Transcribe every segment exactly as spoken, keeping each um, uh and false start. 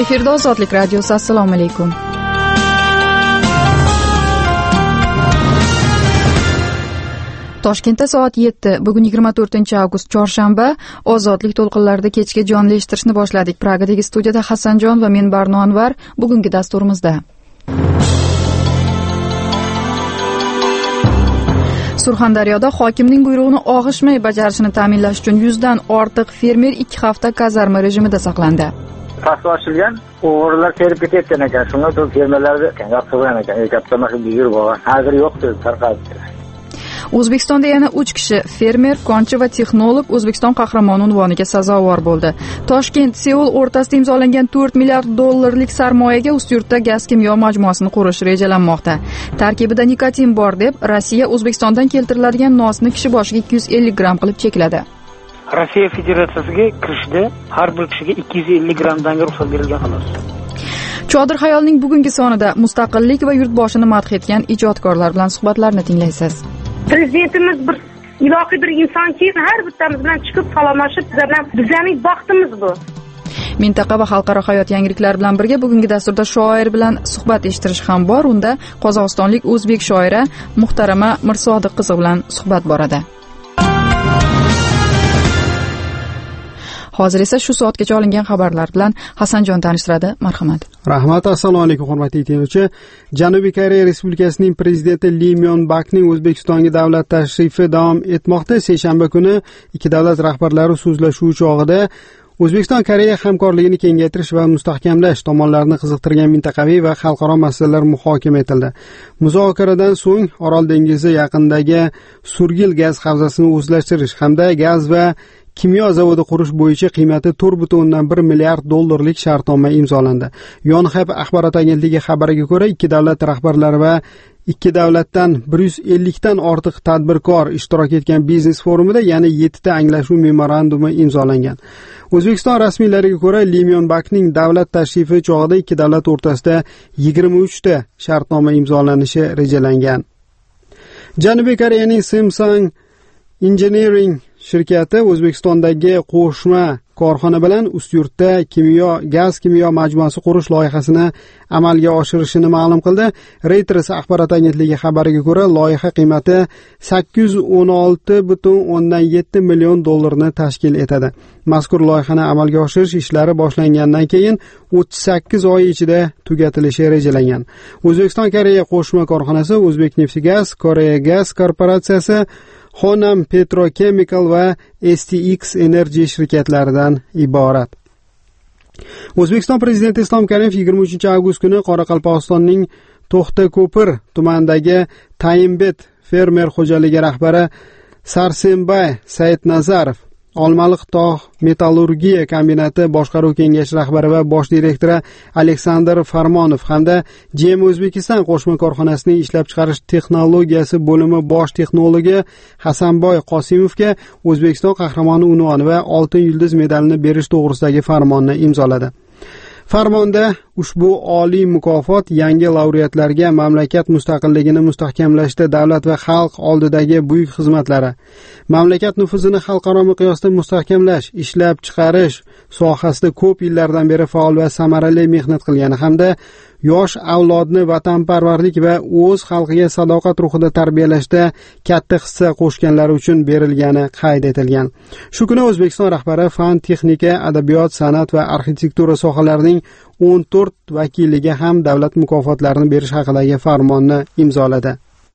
Efirda Ozodlik radiosi. Assalomu alaykum. Toshkentda soat yetti. Bugun yigirma to'rtinchi avgust chorshanba. Ozodlik to'lqinlarida kechga jonli eshittirishni boshladik. Pragadagi studiyada Hasanjon va men Barno Anvar. Bugungi dasturimizda Surxondaryoda hokimning buyrug'ini og'ishmay bajarishini ta'minlash uchun yuzdan ortiq fermer ikki hafta kazarma rejimida saqlandi. Past ochilgan, o'g'rilar terib ketayotgan ekan. Shunga to'g'ri fermerlarni yoqtirgan ekan. Erkaklar mashina yurib bo'lgan. Hozir yo'q deb tarqatdi. O'zbekistonda yana uch kishi fermer, konchi va texnolog O'zbekiston qahramoni unvoniga sazovor bo'ldi. Toshkent, Seul o'rtasida imzolangan to'rt milliard dollarlik sarmoyaga Ustyurtda gaz-kimyo majmuasini qurish rejalanmoqda. Tarkibida nikotin bor deb Rossiya O'zbekistondan keltiriladigan nosni kishi boshiga ikki yuz ellik gramm qilib chekladi. Rossiya Federatsiyasiga kirishda har bir kishiga ikki yuz ellik grammdan ruxsat berilgan xolos. Chodir xayolning bugungi sonida mustaqillik va yurtboshini madh etgan ijodkorlar bilan suhbatlarni tinglaysiz. Prezidentimiz bir ilohiy bir insonki, har bittamiz bilan chiqib salomlashib, bizlardan bizning baxtimiz bu. Mintaqa va xalqaro hayot yangiliklari bilan birga bugungi dasturda shoir bilan suhbat eshittirish ham bor. Unda qozog'istonlik o'zbek shoira Muhtarama Mirsodiq qizi bilan suhbat boradi. Hozir esa shu soatgacha olingan xabarlar bilan Hasanjon tanishtiradi. Marhamat. Rahmat, assalomu alaykum hurmatli tinglovchi. Janubiy Koreya Respublikasining prezidenti Lee Myong-bakning O'zbekistonga davlat tashrifi davom etmoqda. Seshanba kuni ikki davlat rahbarlari so'zlashuv chog'ida O'zbekiston Koreya hamkorligini kengaytirish va mustahkamlash tomonlarini qiziqtirgan mintaqaviy va xalqaro masalalar muhokama etildi. Muzokaradan so'ng Orol dengizi yaqinidagi Surgil gaz havzasini o'zlashtirish hamda gaz va kimyo zavodi qurish bo'yicha qiymati to'rt butun o'ndan bir milliard dollarlik shartnoma imzolandi. Yonhap axborot agentligi xabariga ko'ra, ikki davlat rahbarlari va ikki davlatdan bir yuz ellik dan ortiq tadbirkor ishtirok etgan biznes forumida yana yetti ta anglashuv memorandumi imzolangan. O'zbekiston rasmiylariga ko'ra, Lee Myong-bakning davlat tashrifi chog'ida ikki davlat o'rtasida yigirma uch ta shartnoma imzolanishi rejalangan. Janubiy Koreyaning Samsung Engineering shirkati O'zbekistondagi qo'shma korxona bilan Ustyurtda kimyo gaz kimyo majmuasi qurish loyihasini amalga oshirishini ma'lum qildi. Reuters axborot agentligi xabariga ko'ra, loyiha qiymati sakkiz yuz o'n olti butun o'ndan yetti million dollarni tashkil etadi. Mazkur loyihani amalga oshirish ishlari boshlangandan keyin o'ttiz sakkiz oy ichida tugatilishi rejalangan. O'zbekiston Koreya qo'shma korxonasi O'zbekneftgaz, Koreya Gaz korporatsiyasi, Honam Petrochemical va S T X Energy shirkatlaridan iborat. O'zbekiston prezidenti Islom Karimov yigirma uchinchi avgust kuni Qoraqalpog'istonning To'xtako'pir tumanidagi Tayimbet fermer xo'jaligi rahbari Sarsenbay Saidnazarov, Olmaliq tog' metallurgiya kombinati boshqaruv kengashi rahbari va bosh direktori Aleksandr Farmonov hamda G M O'zbekiston qo'shma korxonasining ishlab chiqarish texnologiyasi bo'limi bosh texnologi Hasanboy Qosimovga O'zbekiston qahramoni unvoni va oltin yulduz medalini berish to'g'risidagi farmonni imzoladi. Farmonda ushbu oliy mukofot yangi laureatlarga mamlakat mustaqilligini mustahkamlashda davlat va xalq oldidagi buyuk xizmatlari, mamlakat nufuzini xalqaro miqyosda mustahkamlash, ishlab chiqarish sohasida ko'p yillardan beri faol va samarali mehnat qilgani hamda yosh avlodni vatanparvarlik va o'z xalqiga sadoqat ruhida tarbiyalashda katta hissa qo'shganlari uchun berilgani qayd etilgan. Shu kuni O'zbekiston rahbari fan, texnika, adabiyot, san'at va arxitektura sohalarining o'n to'rt vakiliga ham davlat mukofotlarini berish haqidagi farmonni imzoladi.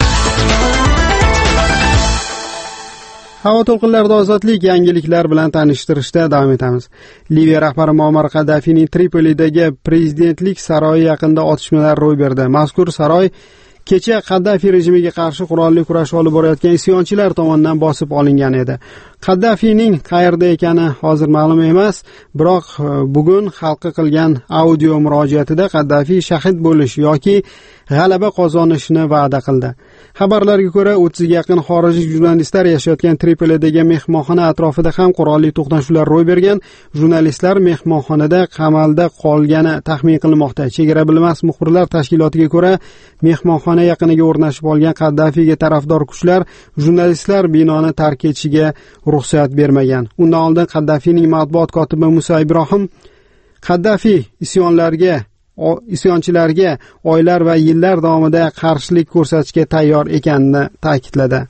Havo to'lqinlarida ozodlik yangiliklar bilan tanishtirishda davom etamiz. Liviya rahbari Muammar Qaddafiyning Tripolidagi prezidentlik saroyi yaqinida otishmalar ro'y berdi. Mazkur saroy kecha Qaddafiy rejimiga qarshi qurolli kurash olib borayotgan isyonchilar tomonidan bosib olingan edi. Qaddafiyning qayerda ekani hozir ma'lum emas, biroq bugun xalqqa qilgan audio murojaatida Qaddafiy shahid bo'lish yoki g'alaba qozonishni va'da qildi. Xabarlarga ko'ra, o'ttizga yaqin xorijiy jurnalistlar yashayotgan Tripolidagi mehmonxona atrofida ham qurolli to'qnashuvlar ro'y bergan. Jurnalistlar mehmonxonada qamalda qolgani taxmin qilinmoqda. Chegara bilmas muxbirlar tashkilotiga ko'ra, mehmonxona yaqiniga o'rnashib olgan Qaddafiyga tarafdor kuchlar jurnalistlar binoni tark etishiga ruxsat bermagan. Undan oldin Qaddafiyning matbuot kotibi Musa Ibrohim Qaddafi isyonlarga isyonchilarga oylar va yillar davomida qarshilik ko'rsatishga tayyor ekanini ta'kidladi.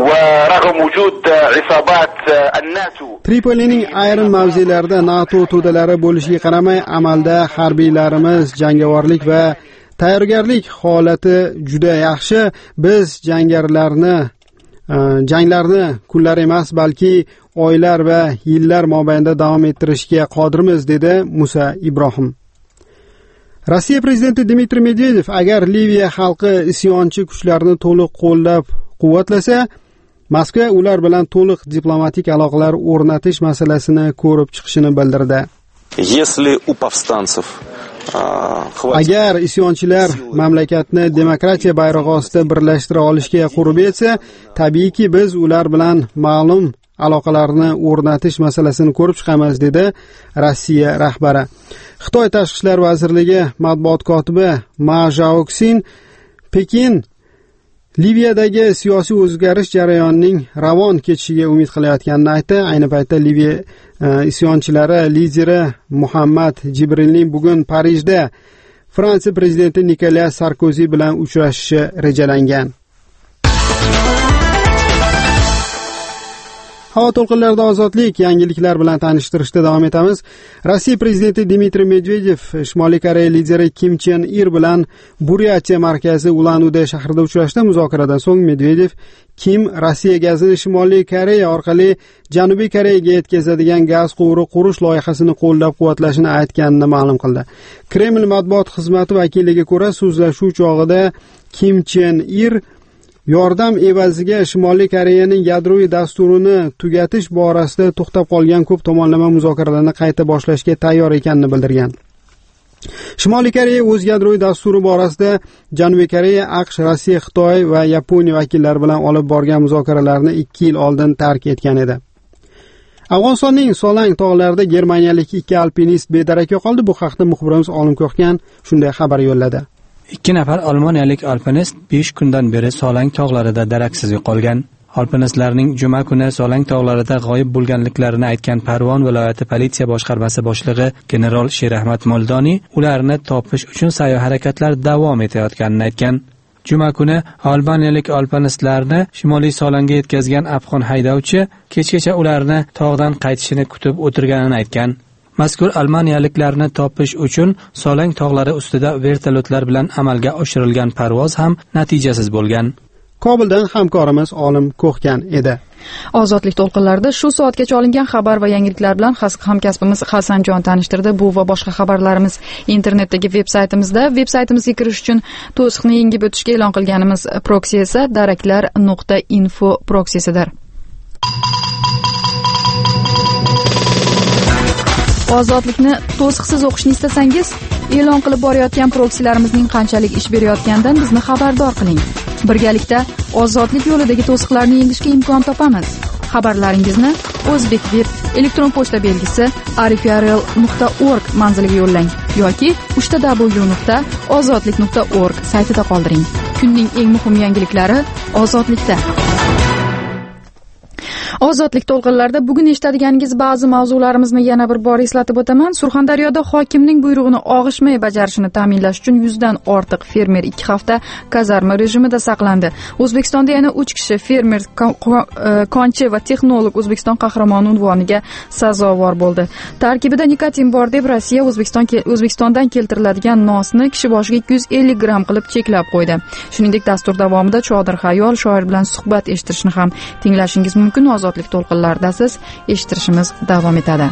Tripolining ayrim mavzelarida NATO to'dalari bo'lishiga qaramay, amalda harbiylarimiz jangovarlik va tayyorgarlik holati juda yaxshi. Biz jangarilarni janglarni kunlar emas, balki oylar va yillar mobaynida davom ettirishga qodirmiz, dedi Musa Ibrohim. Rossiya prezidenti Dmitriy Medvedev agar Liviya xalqi isyonchi kuchlarni to'liq qo'llab-quvvatlasa, Moskva ular bilan to'liq diplomatik aloqalar o'rnatish masalasini ko'rib chiqishini bildirdi. Agar isyonchilar mamlakatni demokratiya bayrog'i ostida birlashtira olishga qurbi etsa, tabiiyki biz ular bilan ma'lum aloqalarni o'rnatish masalasini ko'rib chiqamiz, dedi Rossiya rahbari. Xitoy Tashqi ishlar vazirligi matbuot kotibi Ma Zhaoxin Pekin Liviyadagi siyosiy o'zgarish jarayonining ravon ketishiga umid qilayotganini aytdi. Ayni paytda Liviya isyonchilari lideri Muhammad Jibrilning bugun Parijda Fransiya prezidenti Nikolas Sarkozi bilan uchrashishi rejalangan. Havo to'lqinlarida ozodlik yangiliklar bilan tanishtirishda davom etamiz. Rossiya prezidenti Dmitriy Medvedev Shimoliy Koreya lideri Kim Chen Ir bilan Buryatiya markazi Ulan-Ude shahrida uchrashdi. Muzokaradan so'ng Medvedev Kim Rossiya gazini Shimoliy Koreya orqali Janubiy Koreyaga yetkazadigan gaz quvuri qurish loyihasini qo'llab-quvvatlashini aytganini ma'lum qildi. Kreml matbuot xizmati vakiliga ko'ra, so'zlashuv chog'ida Kim Chen Ir yordam evaziga Shimoliy Koreyaning yadroviy dasturini tugatish borasida to'xtab qolgan ko'p tomonlama muzokaralarni qayta boshlashga tayyor ekanini bildirgan. Shimoliy Koreya o'z yadroviy dasturi borasida Janubiy Koreya, AQSh, Rossiya, Xitoy va Yaponiya vakillari bilan olib borgan muzokaralarni ikki yil oldin tark etgan edi. Afg'onistonning Solang tog'larida germaniyalik ikki alpinist bedarak yo'qoldi. Bu haqda muxbirimiz Olim Ko'xgan shunday xabar yo'lladi. Ikki nafar almaniyalik alpinist besh kundan beri Solang tog'larida daraksiz yo'qolgan. Alpinistlarning juma kuni Solang tog'larida g'oyib bo'lganliklarini aytgan Parvon viloyati politsiya boshqarmasi boshlig'i general Sherahmat Moldoni ularni topish uchun sa'y-harakatlar davom etayotganini aytgan. Juma kuni albaniyalik alpinistlarni Shimoliy Solangga yetkazgan afg'on haydovchi kechgacha ularni tog'dan qaytishini kutib o'tirganini aytgan. Mazkur almaniyaliklarni topish uchun Solang tog'lari ustida vertolyotlar bilan amalga oshirilgan parvoz ham natijasiz bo'lgan. Kobuldan hamkorimiz Olim Ko'xgan edi. Ozodlik to'lqinlarida shu soatgacha olingan xabar va yangiliklar bilan hamkasbimiz Hasanjon tanishtirdi. Bu va boshqa xabarlarimiz internetdagi veb-saytimizda. Veb-saytimizga kirish uchun to'siqni yengib o'tishga e'lon qilganimiz proksi esa daraklar nuqta info proksisidir. Ozodlikni to'siqsiz o'qishni istasangiz, e'lon qilib borayotgan proksilarimizning qanchalik ish berayotganidan bizni xabardor qiling. Birgalikda ozodlik yo'lidagi to'siqlarni yengishga imkon topamiz. Xabarlaringizni O'zbekveb elektron pochta belgisi arifiarel nuqta org manziliga yo'llang yoki uch w nuqta ozodlik nuqta org saytida qoldiring. Kunning eng muhim yangiliklari ozodlikda. Ozodlik to'lqinlarida bugun eshitadiganingiz ba'zi mavzularimizni yana bir bor eslatib o'taman. Surxondaryoda hokimning buyrug'ini og'ishmay bajarishini ta'minlash uchun yuz dan ortiq fermer ikki hafta kazarma rejimida saqlandi. O'zbekistonda yana uch kishi fermer, konchi va texnolog O'zbekiston qahramoni unvoniga sazovor bo'ldi. Tarkibida nikotin bor deb Rossiya O'zbekiston O'zbekistondan keltiriladigan nosni kishi boshiga ikki yuz ellik gramm qilib cheklab qo'ydi. Shuningdek, dastur davomida Chodir Xayol shoir bilan suhbat eshittirishni ham tinglashingiz mumkin. Ozodlik to'lqinlarida siz eshittirishimiz davom etadi.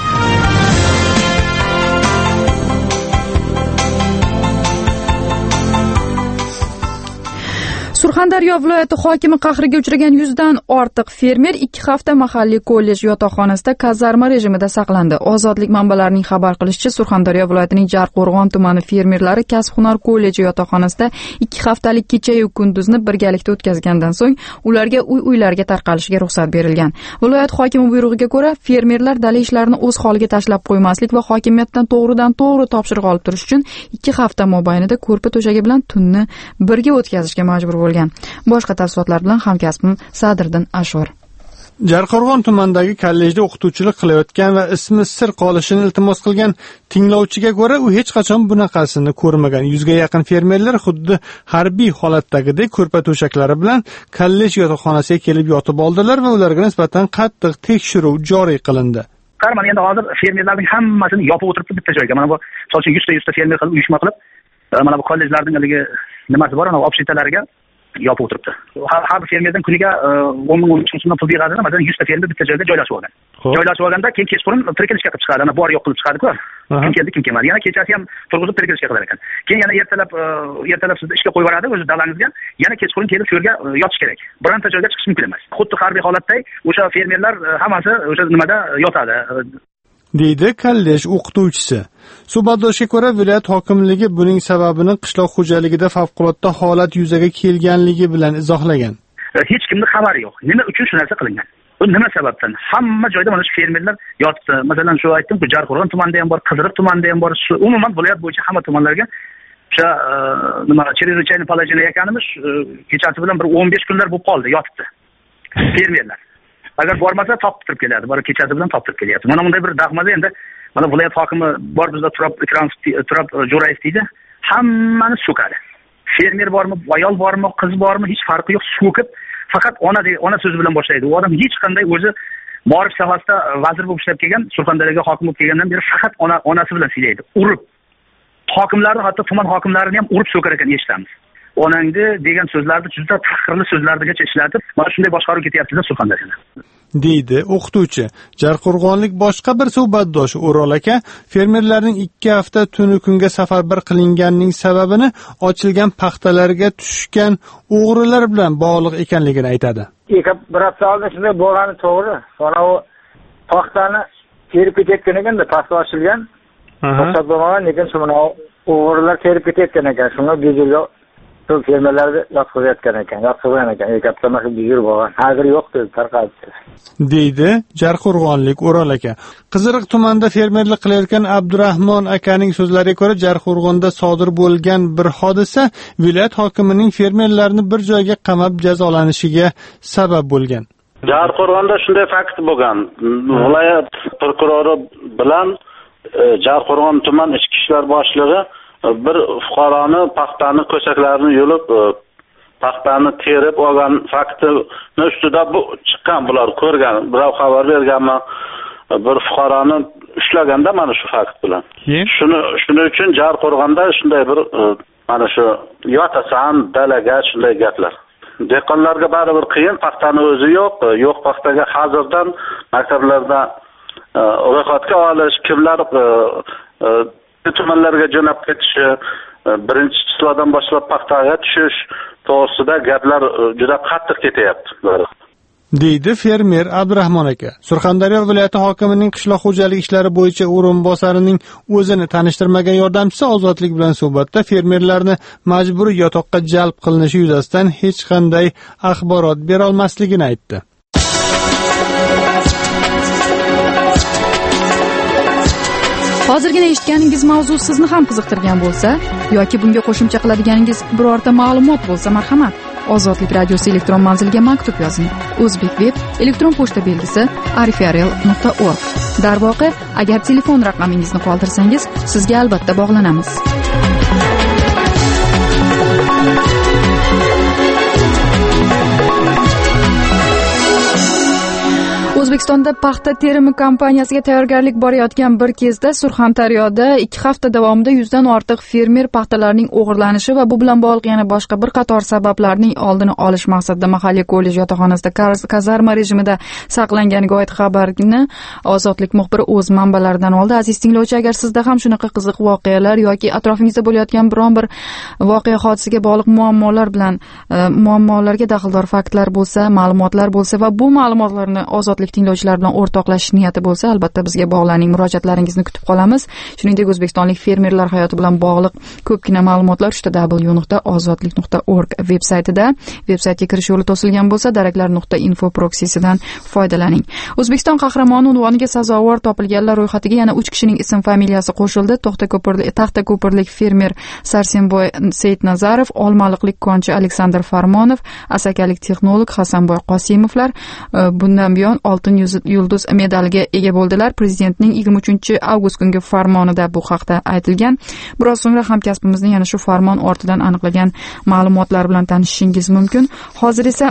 Surxondaryo viloyati hokimi qahriga uchragan yuz dan ortiq fermer ikki hafta mahalliy kollej yotoqxonasida kazarma rejimida saqlandi. Ozodlik manbalarining xabar qilishicha, Surxondaryo viloyatining Jarqo'rg'on tumani fermerlari Kasb-hunar kolleji yotoqxonasida ikki haftalik kecha-yu kunduzni birgalikda o'tkazgandan so'ng ularga uy-uylarga tarqalishiga ruxsat berilgan. Viloyat hokimi buyrug'iga ko'ra, fermerlar dala ishlarini o'z holiga tashlab qo'ymaslik va hokimiyatdan to'g'ridan-to'g'ri topshiriq olib turish uchun ikki hafta mobaynida ko'rpa to'shagi bilan tunni birga o'tkazishga majbur bo'lgan. Boshqa tafsilotlar bilan hamkasbim Sadriddin Ashur. Jarqo'rg'on tumanidagi kollejda o'qituvchilik qilayotgan va ismi sir qolishini iltimos qilgan tinglovchiga ko'ra, u hech qachon bunaqasini ko'rmagan. Yuzga yaqin fermerlar xuddi harbiy holatdagidek ko'rpa to'shaklari bilan kollej yotoqxonasiga kelib yotib oldilar va ularga nisbatan qattiq tekshiruv joriy qilindi. Qarman, endi hozir fermerlarning hammasini yopib o'tiribdi bitta joyga. Mana bu so'lchi yuzta yuzta fermer qilib uyushma qilib, mana bu kollejlarning haligi nimasi bor, ana общиtalariga yopib o'tiribdi. Har bir fermerdan kuniga o'n ming o'n uch ming so'mdan pul beradi, masalan yuzta fermer bitta joyga joylashib olgan. Joylashib olganda keyin kechqurun prikilishga qilib chiqadi, ana bor yo'q qilib chiqadi-ku. Kim keldi, kim kelmadi. Yana kechasi ham turg'izib prikilishga qilar ekan. Keyin yana ertalab ertalab sizni ishga qo'yib yuboradi o'zi dalangizga, yana kechqurun kelib shu yerga yotish kerak. Bironta joyga chiqish mumkin emas. Xuddi harbiy holatda o'sha fermerlar hammasi o'sha nimada yotadi, deydi kollej o'qituvchisi. Suhbatdoshga ko'ra, viloyat hokimligi buning sababini qishloq xo'jaligida favqulodda holat yuzaga kelganligi bilan izohlagan. Hech kimning xabari yo'q. Nima uchun shu narsa qilingan? Bu nima sababdan? Hamma joyda mana shu fermerlar yotibdi. Masalan, shu aytdim-ku, Jarqo'rg'on tumanida ham bor, Qiziriq tumanida ham bor. Umuman viloyat bo'yicha hamma tumanlarga o'sha nima, Cherezochayni palajini ekanimiz kechasi bilan bir o'n besh kunlar bo'lib qoldi, yotibdi. Fermerlar. Agar bormasa toptirib keladi, bor kechasi bilan toptirib kelyapti. Mana bunday bir dahmaza endi mana viloyat hokimi bor, bizda Turab Turab Jo'rayev deydi, hammani so'kadi. Fermer bormi, ayol bormi, qiz bormi, hech farqi yo'q, so'kib faqat ona ona so'zi bilan boshlaydi. U odam hech qanday o'zi ma'rif sohasida vazir bo'lib ishlab kelgan, Surxondaryoga hokim bo'lib kelgandan beri faqat ona onasi bilan siylaydi. Urib. Hokimlarni, hatto tuman hokimlarini ham urib so'kar ekan, eshitamiz. Onangni degan so'zlarni juda tahqirli so'zlargacha ishlatib, mana shunday boshqaruv ketyapti-da Surxondaryoda, deydi o'qituvchi. Jarqo'rg'onlik boshqa bir suhbatdosh O'rol aka fermerlarning ikki hafta tuni kunga safarbar qilinganining sababini ochilgan paxtalarga tushgan o'g'rilar bilan bog'liq ekanligini aytadi. Bir hafta oldin shunday bo'lgani to'g'ri. Mana u paxtani terib ketayotgan ekanda, paxta ochilgan. Paxta bo'lmagan, lekin shu mana o'g'rilar terib ketayotgan ekan. Shunga bizga shu fermerlarni yotqizayotgan ekan, yotqizgan ekan. Katta mashina yurib bo'lgan. Hozir yo'q deb tarqatdi, deydi Jarqo'rg'onlik O'rol aka. Qiziriq tumanida fermerlik qilayotgan Abdurahmon akaning so'zlariga ko'ra, Jarqo'rg'onda sodir bo'lgan bir hodisa viloyat hokimining fermerlarni bir joyga qamab jazolanishiga sabab bo'lgan. Jarqo'rg'onda shunday fakt bo'lgan. Viloyat prokurori bilan Jarqo'rg'on tuman ichki ishlar boshlig'i bir fuqaroni paxtani ko'chaklarini yulib paxtani terib olgan faktini ustida bu chiqqan, bular ko'rgan, birov xabar berganmi, bir fuqaroni ushlaganda mana shu fakt bilan. Shuni shuning uchun Jarqo'rg'onda shunday bir mana shu yotasan dalaga shunday gaplar. Dehqonlarga baribir qiyin, paxtani o'zi yo'q, yo'q paxtaga hozirdan maktablarda ro'yxatga olish, kimlar tumanlarga jo'nab ketishi, birinchi chisladan boshlab paxtaga tushish to'g'risida gaplar juda qattiq ketyapti, deydi fermer Abdurahmon aka. Surxondaryo viloyati hokimining qishloq xo'jaligi ishlari bo'yicha o'rinbosarining o'zini tanishtirmagan yordamchisi Ozodlik bilan suhbatda fermerlarni majburiy yotoqqa jalb qilinishi yuzasidan hech qanday axborot bera olmasligini aytdi. Hozirgina eshitganingiz mavzu sizni ham qiziqtirgan bo'lsa yoki bunga qo'shimcha qiladiganingiz birorta ma'lumot bo'lsa, marhamat, Ozodlik radiosi elektron manziliga maktub yozing. O'zbekveb elektron pochta belgisi arifarel nuqta org. Darvoqe, agar telefon raqamingizni qoldirsangiz, sizga albatta bog'lanamiz. O'zbekistonda paxta terimi kampaniyasiga tayyorgarlik borayotgan bir kezda Surxondaryoda ikki hafta davomida yuzdan ortiq fermer paxtalarining o'g'irlanishi va bu bilan bog'liq yana boshqa bir qator sabablarning oldini olish maqsadida mahalliy kollej yotoqxonasida kazarma rejimida saqlanganiga oid xabarni Ozodlik muxbiri o'z manbalaridan oldi. Aziz tinglovchi, agar sizda ham shunaqa qiziq voqealar yoki atrofingizda bo'layotgan biron bir voqea hodisaga bog'liq muammolar bilan muammolarga daxldor faktlar bo'lsa, ma'lumotlar bo'lsa va bu ma'lumotlarni Ozodlik tinglovchilar bilan o'rtoqlashish niyati bo'lsa, albatta bizga bog'laning, murojaatlaringizni kutib qolamiz. Shuningdek, o'zbekistonlik fermerlar hayoti bilan bog'liq ko'pgina ma'lumotlar w w w nuqta ozodlik nuqta org veb saytida. Veb saytga kirish yo'li to'silgan bo'lsa, daraklar nuqta info proksisidan foydalaning. O'zbekiston qahramoni unvoniga sazovor topilganlar ro'yxatiga yana uch kishining ism familiyasi qo'shildi. To'xtako'pirlik Taxtako'pirlik fermer Sarsenboy Seyitnazarov, Olmaliqlik konchi Aleksandr Farmonov, asakalik texnolog Hasanboy Qosimovlar bundan buyon oltin yulduz medaliga ega bo'ldilar. Prezidentning yigirma uchinchi avgust kungi farmonida bu haqda aytilgan. Biroz so'ngra hamkasbimizning yana shu farmon ortidan aniqlagan ma'lumotlar bilan tanishishingiz mumkin. Hozir esa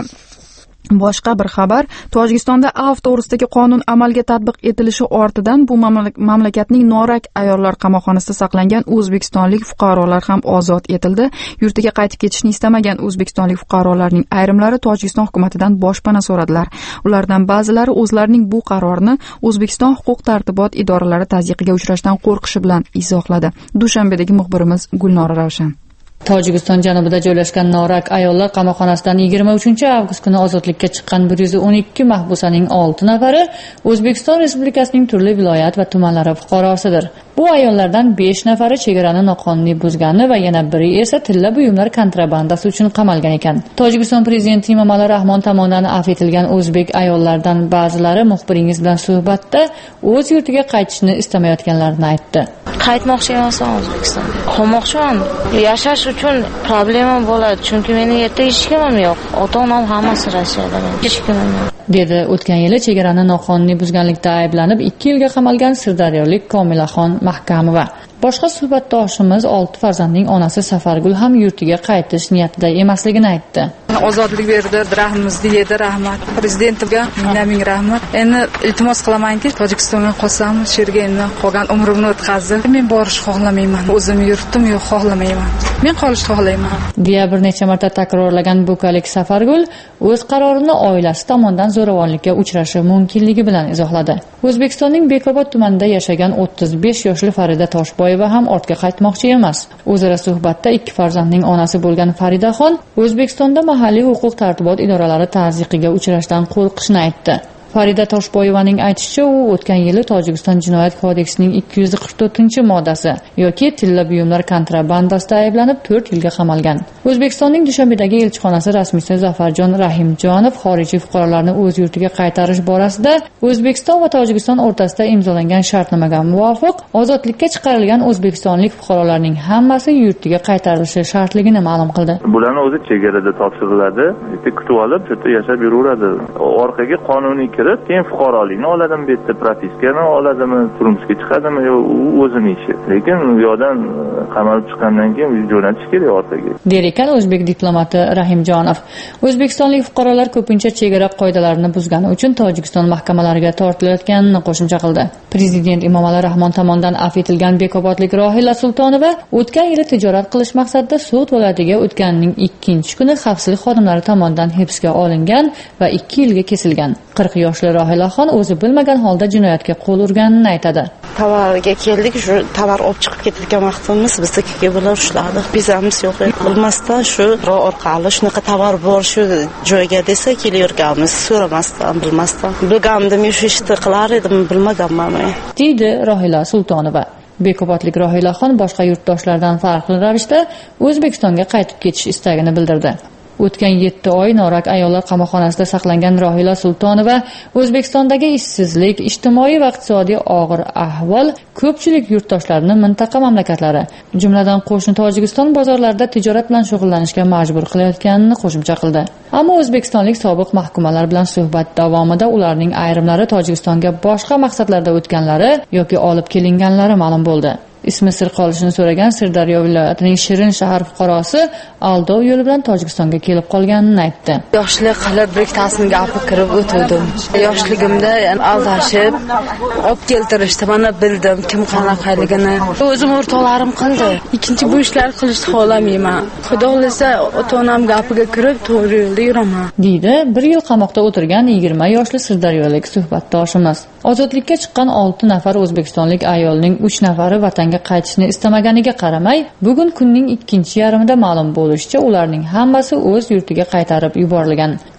boshqa bir xabar. Tojikistonda Af to'g'risidagi qonun amalga tatbiq etilishi ortidan bu mamlakatning Norak ayollar qamoqxonasida saqlangan o'zbekistonlik fuqarolar ham ozod etildi. Yurtiga qaytib ketishni istamagan o'zbekistonlik fuqarolarning ayrimlari Tojikiston hukumatidan boshpana so'radilar. Ulardan ba'zilari o'zlarining bu qarorini O'zbekiston huquq-tartibot idoralari tazyiqiga uchrashdan qo'rqishi bilan izohladi. Dushanbedagi muxbirimiz Gulnora Ravshan. Tojikiston janubida joylashgan Norak ayollar qamoqxonasidan yigirma uchinchi avgust kuni ozodlikka chiqqan bir yuz o'n ikki mahbusaning olti nafari O'zbekiston Respublikasining turli viloyat va tumanlari fuqarosidir. Bu ayollardan besh nafari chegarani noqonuniy buzgani va yana biri esa tilla buyumlar kontrabandasi uchun qamalgan ekan. Tojikiston prezidenti Emomali Rahmon tomonidan afv etilgan o'zbek ayollardan ba'zilari muxbiringiz bilan suhbatda o'z yurtiga qaytishni istamayotganlarini aytdi. Qaytmoqchi emasman O'zbekistonga. Qolmoqchiman. Yashash uchun problema bo'ladi, chunki meni yerda hech kimim yo'q. Ota-onam hammasi Rossiyada, hech kimim yo'q. dedi o'tgan yili chegarani noqonuniy buzganlikda ayblanib ikki yilga qamalgan sirdaryolik Komilaxon Mahkamova. Boshqa suhbatdoshimiz olti farzandning onasi Safargul ham yurtiga qaytish niyatida emasligini aytdi. Ozodlik berdi, rahmimizni yedi, rahmat. Prezidentimga ming rahmat. Endi iltimos qilamanki, Tojikistonga qolsam, shu yerga endi qolgan umrimni o'tkazdim. Men borish xohlamayman. O'zim yurtim yo'q, xohlamayman. Men qolishni xohlayman. deya bir necha marta takrorlagan bukalik Safargul o'z qarorini oilasi tomonidan zo'ravonlikka uchrashi mumkinligi bilan izohladi. O'zbekistonning Bekobod tumanida yashagan o'ttiz besh yoshli Farida Toshboyeva ham ortga qaytmoqchi emas. O'zaro suhbatda ikki farzandning onasi bo'lgan Faridaxon O'zbekistonda mahalliy huquq-tartibot idoralari tazyiqiga uchrashdan qo'rqishini aytdi. Farida Toshboyevaning aytishicha, u o'tgan yili Tojikiston jinoyat kodeksining ikki yuz qirq to'rtinchi moddasi yoki tilla buyumlar kontrabandasida ayblanib to'rt yilga qamalgan. O'zbekistonning Dushanbedagi elchixonasi rasmiysi Zafarjon Rahimjonov xorijiy fuqarolarni o'z yurtiga qaytarish borasida O'zbekiston va Tojikiston o'rtasida imzolangan shartnomaga muvofiq ozodlikka chiqarilgan o'zbekistonlik fuqarolarning hammasi yurtiga qaytarilishi shartligini ma'lum qildi. Bularni o'zi chegarada topshiriladi, kutib olib, shu yerda yashab yuraveradi. Orqaga qonuniy kirib, keyin fuqarolikni oladimi, bu yerda propiskani oladimi, turmushga chiqadimi, yo u o'zining ishi. Lekin u yoqdan qamalib chiqqandan keyin jo'natish kerak orqaga. Der ekan o'zbek diplomati Rahimjonov. O'zbekistonlik fuqarolar ko'pincha chegara qoidalarini buzgani uchun Tojikiston mahkamalariga tortilayotganini qo'shimcha qildi. Prezident Emomali Rahmon tomonidan afv etilgan Bekobodlik Rohila Sultonova o'tgan yili tijorat qilish maqsadida So'g'd viloyatiga o'tganning ikkinchi kuni xavfsizlik xodimlari tomonidan hibsga olingan va ikki yilga kesilgan. qirq yoshli Rohilaxon o'zi bilmagan holda jinoyatga qo'l urganini aytadi. Tovarga keldik, shu tovar olib chiqib ketgan vaqtimiz biznikiga bular ushladi. Bizamiz yo'q. Bilmasdan shu orqali shunaqa tovar bor shu joyga desa kelaverganmiz, so'ramasdan, bilmasdan. Bilgandim, shu ishni qilar edim, bilmaganman. deydi Rohila Sultonova. Bekobodlik Rohilaxon boshqa yurtdoshlardan farqli ravishda O'zbekistonga qaytib ketish istagini bildirdi. O'tgan yetti oy Norak ayollar qamoqxonasida saqlangan Rohila Sultonova O'zbekistondagi ishsizlik, ijtimoiy va iqtisodiy og'ir ahvol ko'pchilik yurtdoshlarini mintaqa mamlakatlari, jumladan qo'shni Tojikiston bozorlarida tijorat bilan shug'ullanishga majbur qilayotganini qo'shimcha qildi. Ammo o'zbekistonlik sobiq mahkumalar bilan suhbat davomida ularning ayrimlari Tojikistonga boshqa maqsadlarda o'tganlari yoki olib kelinganlari ma'lum bo'ldi. Ismi sir qolishini so'ragan Sirdaryo viloyatining Shirin shahar fuqarosi aldov yo'li bilan Tojikistonga kelib qolganini aytdi. Yoshlik qilib biriktasini gapi kirib o'tdim. Yoshligimda aldashib, olib keltirishdi, mana bildim kim qanaqaligini. O'zim o'rtoqlarim qildi. Ikkinchi bu ishlar qilishni xohlamayman. Xudo xolasa ota-onam gapiga kirib to'g'ri yo'lda yuraman, deydi bir yil qamoqda o'tirgan yigirma yoshli sirdaryolik suhbatdoshimiz. Ozodlikka chiqqan olti nafar o'zbekistonlik ayolning uch nafari vatanga qaytishni istamaganiga qaramay, bugun kunning ikkinchi yarmida ma'lum bo'lishicha, ularning hammasi o'z yurtiga qaytarib yuborilgan.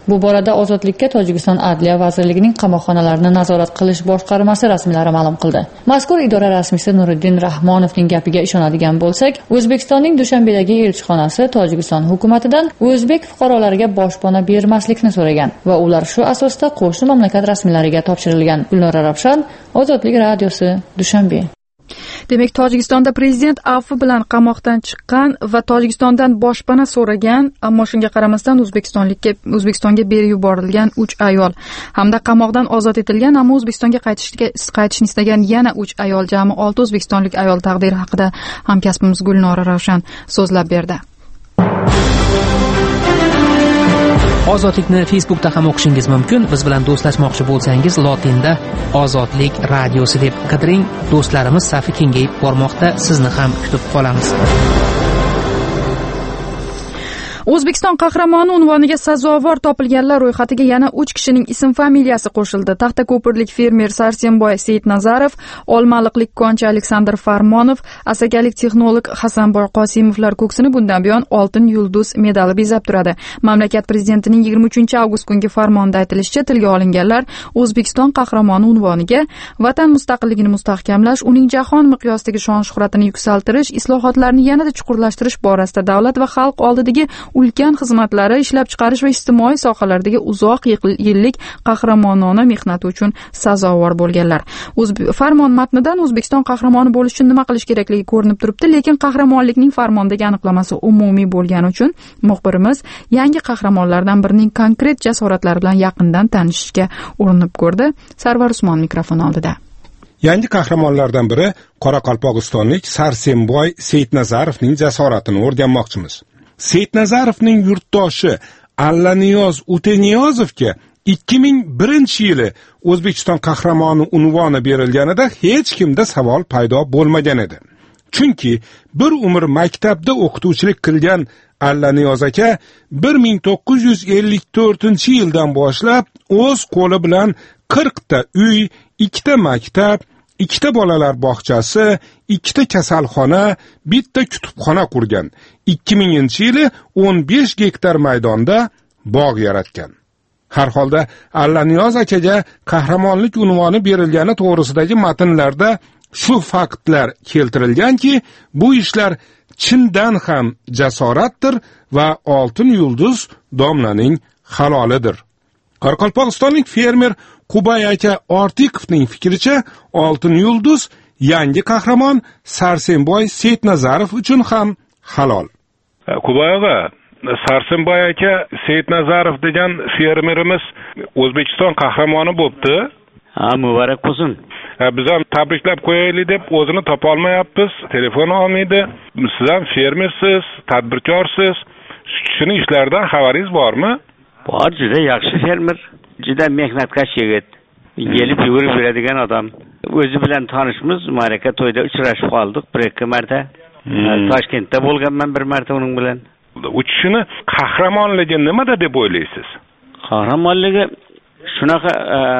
Bu borada Ozodlikka Tojikiston Adliya vazirligining qamoqxonalarni nazorat qilish boshqarmasi rasmiylari ma'lum qildi. Mazkur idora rasmiysi Nuriddin Rahmonovning gapiga ishonadigan bo'lsak, O'zbekistonning Dushanbedagi elchixonasi Tojikiston hukumatidan o'zbek fuqarolariga boshpana bermaslikni so'ragan va ular shu asosda qo'shni mamlakat rasmiylariga topshirilgan. Gulnora Ravshan, Ozodlik radiosi, Dushanbe. Demak, Tojikistonda prezident afvi bilan qamoqdan chiqqan va Tojikistondan boshpana so'ragan, ammo shunga qaramasdan O'zbekistonlikka O'zbekistonga berib yuborilgan uch ayol hamda qamoqdan ozod etilgan, ammo O'zbekistonga qaytishga qaytishni istagan yana uch ayol, jami olti o'zbekistonlik ayol taqdiri haqida hamkasbimiz Gulnora Ravshan so'zlab berdi. Ozodlikni Facebookda ham o'qishingiz mumkin. Biz bilan do'stlashmoqchi bo'lsangiz, lotinda Ozodlik radiosi deb qidiring. Do'stlarimiz safi kengayib bormoqda. Sizni ham kutib qolamiz. O'zbekiston qahramoni unvoniga sazovor topilganlar ro'yxatiga yana uch kishining ism-familiyasi qo'shildi. Taxtako'pirlik fermer Sarsenboy Seyitnazarov, Olmaliqlik konchi Aleksandr Farmonov, asakalik texnolog Hasanboy Qosimovlar ko'ksini bundan buyon oltin yulduz medali bezab turadi. Mamlakat prezidentining yigirma uchinchi avgust kungi farmonida aytilishicha, tilga olinganlar O'zbekiston qahramoni unvoniga vatan mustaqilligini mustahkamlash, uning jahon miqyosidagi shon-shuhratini yuksaltirish, islohotlarni yanada chuqurlashtirish borasida davlat va xalq oldidagi ulkan xizmatlari, ishlab chiqarish va ijtimoiy sohalardagi uzoq yillik qahramonona mehnati uchun sazovor bo'lganlar. Farmon matnidan O'zbekiston qahramoni bo'lish uchun nima qilish kerakligi ko'rinib turibdi, lekin qahramonlikning farmondagi aniqlamasi umumiy bo'lgani uchun muxbirimiz yangi qahramonlardan birining konkret jasoratlari bilan yaqindan tanishishga urinib ko'rdi. Sarvar Usmon mikrofon oldida. Yangi qahramonlardan biri Qoraqalpog'istonlik Sarsenboy Seyitnazarovning jasoratini o'rganmoqchimiz. Seyitnazarovning yurtdoshi Allaniyoz Uteniyozovga ikki ming birinchi yili O'zbekiston qahramoni unvoni berilganida hech kimda savol paydo bo'lmagan edi. Chunki bir umr maktabda o'qituvchilik qilgan Allaniyoz aka bir ming to'qqiz yuz ellik to'rtinchi yildan boshlab o'z qo'li bilan qirq ta uy, ikkita maktab, ikkita bolalar bog'chasi, ikkita kasalxona, bitta kutubxona qurgan. ikki minginchi yili o'n besh gektar maydonda bog' yaratgan. Har holda Allaniyoz akaga qahramonlik unvoni berilgani to'g'risidagi matnlarda shu faktlar keltirilganki, bu ishlar chindan ham jasoratdir va oltin yulduz domlaning halolidir. Qoraqalpog'istonlik fermer Qubay aka Ortiqovning fikricha, oltin yulduz yangi qahramon Sarsenboy Seyitnazarov uchun ham halol. Qubay aka, Sarsenboy aka Seyitnazarov degan fermerimiz O'zbekiston qahramoni bo'pti. Ha, muborak bo'lsin. Biz ham tabriklab qo'yaylik deb o'zini topa olmayapmiz, telefon olmaydi. Siz ham fermersiz, tadbirkorsiz. Shu kishining ishlaridan xabaringiz bormi? Bor, juda yaxshi fermer, juda mehnatkash yigit. Gelib yugurib yuradigan odam. O'zi bilan tanishmiz, ma'raka to'yda uchrashib qoldik bir-ikki marta. Hmm. Toshkentda bo'lganman bir marta uning bilan. U kishini qahramonligi nimada deb o'ylaysiz? Qahramonligi shunaqa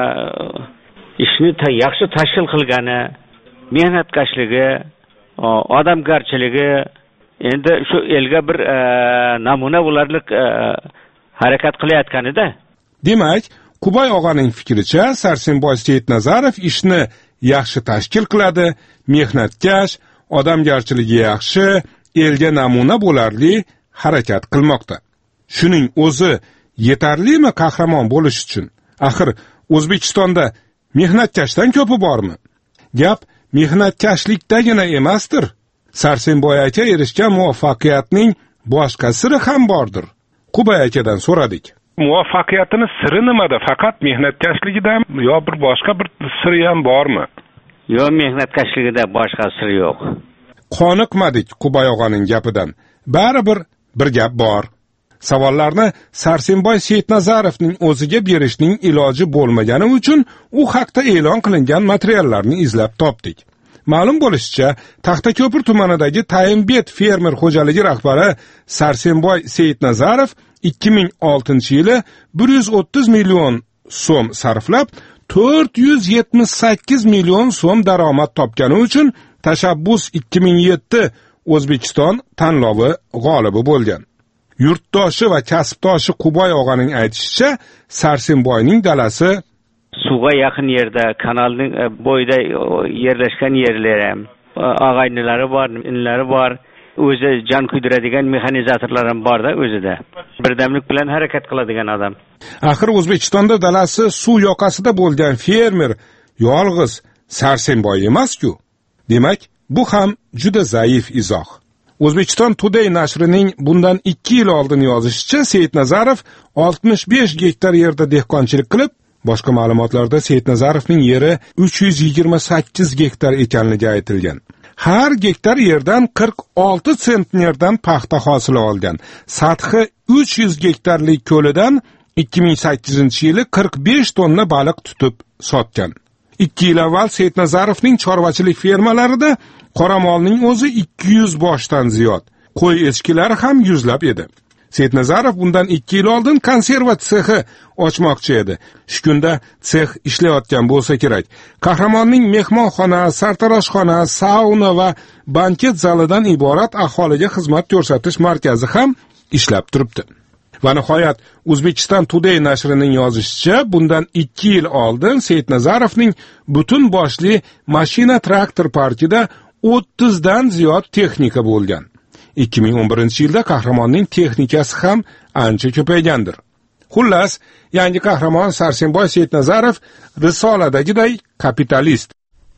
ishni yaxshi tashkil qilgani, mehnatkashligi, odamgarchiligi, endi shu elga bir namuna bo'larlik harakat qilayotganida. Demak, Qubay og'aning fikricha, Sarsenboy Seyitnazarov ishni yaxshi tashkil qiladi, mehnatkash, odamgarchiligi yaxshi, elga namuna bo'larli harakat qilmoqda. Shuning o'zi yetarlimi qahramon bo'lish uchun? Axir O'zbekistonda mehnatkashdan ko'pi bormi? Gap mehnatkashlikdagina emasdir. Sarsenboy aka erishgan muvaffaqiyatning boshqa siri ham bordir. Qubay akadan so'radik. Muvaffaqiyatini siri nimada? Faqat mehnatkashligidami yo bir boshqa bir siri ham bormi? Yo'q, mehnatkashligida boshqa siri yo'q. Qoniqmadik Qubay og'aning gapidan. Baribir bir gap bor. Savollarni Sarsenboy Seyitnazarovning o'ziga berishning iloji bo'lmagani uchun u haqda e'lon qilingan materiallarni izlab topdik. Ma'lum bo'lishicha, Taxtako'pir tumanidagi Tayimbet fermer xo'jaligi rahbari Sarsenboy Seyitnazarov ikki ming oltinchi yili bir yuz o'ttiz million so'm sarflab to'rt yuz yetmish sakkiz million so'm daromad topgani uchun Tashabbus ikki ming yetti O'zbekiston tanlovi g'olibi bo'lgan. Yurtdoshi va kasbdoshi Quboy og'aning aytishicha, Sarsenboyning dalasi suvga yaqin yerda, kanalning bo'yida yerlashgan yerlari, og'aynilari bor, inlari bor, o'zi jon kuydiradigan mexanizatorlar ham bor-da o'zida. Birdamlik bilan harakat qiladigan odam. Axir O'zbekistonda dalasi suv yoqasida bo'lgan fermer yolg'iz Sarsenboy emas-ku. Demak, bu ham juda zaif izoh. O'zbekiston Today nashrining bundan ikki yil oldin yozishicha, Seyitnazarov oltmish besh gektar yerda dehqonchilik qilib, boshqa ma'lumotlarda Seyitnazarovning yeri uch yuz yigirma sakkiz gektar ekanligi aytilgan. Har gektar yerdan qirq olti sentnerdan paxta hosili olgan. Sathi uch yuz gektarlik ko'lidan ikki ming sakkizinchi yili qirq besh tonna baliq tutib sotgan. ikki yil avval Seyitnazarovning chorvachilik fermalarida qoramolning o'zi ikki yuz boshdan ziyod, qo'y echkilari ham yuzlab edi. Seyitnazarov bundan ikki yil oldin konserva sexi ochmoqchi edi. Shu kunda sex ishlayotgan bo'lsa kerak. Qahramonning mehmonxona, sartaroshxona, sauna va banket zalidan iborat aholiga xizmat ko'rsatish markazi ham ishlab turibdi. Va nihoyat O'zbekiston Today nashrining yozishicha, bundan ikki yil oldin Seyitnazarovning butun boshli mashina traktor parkida o'ttiz dan ziyod texnika bo'lgan. ikki ming o'n birinchi yilda qahramonning texnikasi ham ancha ko'paygandir. Xullas, yangi qahramon Sarsenboy Seyitnazarov risoladagiday kapitalist.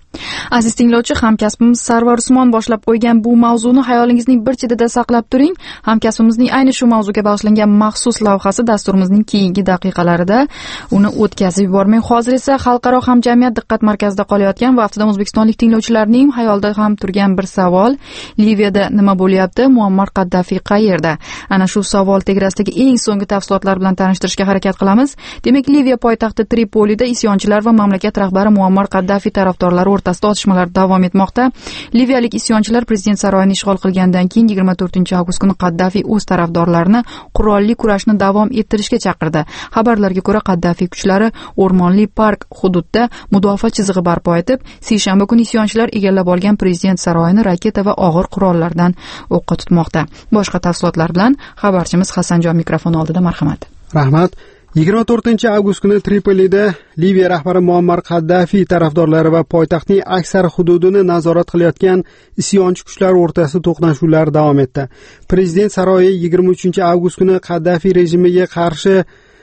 Aziz tinglovchi, hamkasbimiz Sarvar Usmon boshlab qo'ygan bu mavzuni xayolingizning bir chetida saqlab turing. Hamkasbimizning ayni shu mavzuga bag'ishlangan maxsus lavhasi dasturimizning keyingi daqiqalarida uni o'tkazib yubormang. Hozir esa xalqaro hamjamiyat diqqat markazida qolayotgan va aftidan o'zbekistonlik tinglovchilarning xayolida ham turgan bir savol: Liviyada nima bo'lyapti? Muammar Qaddafi qayerda? Ana shu savol tegrasidagi eng so'nggi tafsilotlar bilan tanishtirishga harakat qilamiz. Demak, Liviya poytaxti Tripolida isyonchilar va mamlakat rahbari Muammar Qaddafi tarafdorlari o'rtasida otishmalar davom etmoqda. Liviyalik isyonchilar prezident saroyini ishg'ol qilgandan keyin yigirma to'rtinchi avgust kuni Qaddafi o'z tarafdorlarini qurolli kurashni davom ettirishga chaqirdi. Xabarlarga ko'ra, Qaddafi kuchlari o'rmonli park hududida mudofaa chizig'i barpo etib, seshanba kuni isyonchilar egallab olgan prezident saroyini raketa va og'ir qurollardan o'qqa tutmoqda. Boshqa tafsilotlar bilan xabarchimiz Hasanjon mikrofon oldida. Marhamat. Rahmat. yigirma to'rtinchi avgust kuni Tripolida Liviya rahbari Muammar Qaddafi tarafdorlari va poytaxtning aksar hududini nazorat qilayotgan isyonchi kuchlar o'rtasida to'qnashuvlar davom etdi. Prezident saroyi yigirma uchinchi avgust kuni Qaddafi rejimiga qarshi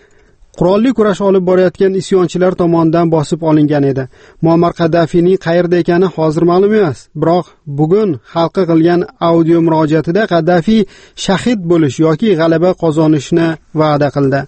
qurolli kurash olib borayotgan isyonchilar tomonidan bosib olingan edi. Muammar Qaddafining qayerda ekani hozir ma'lum emas. Biroq bugun xalqqa qilgan audio murojaatida Qaddafi shahid bo'lish yoki g'alaba qozonishni va'da qildi.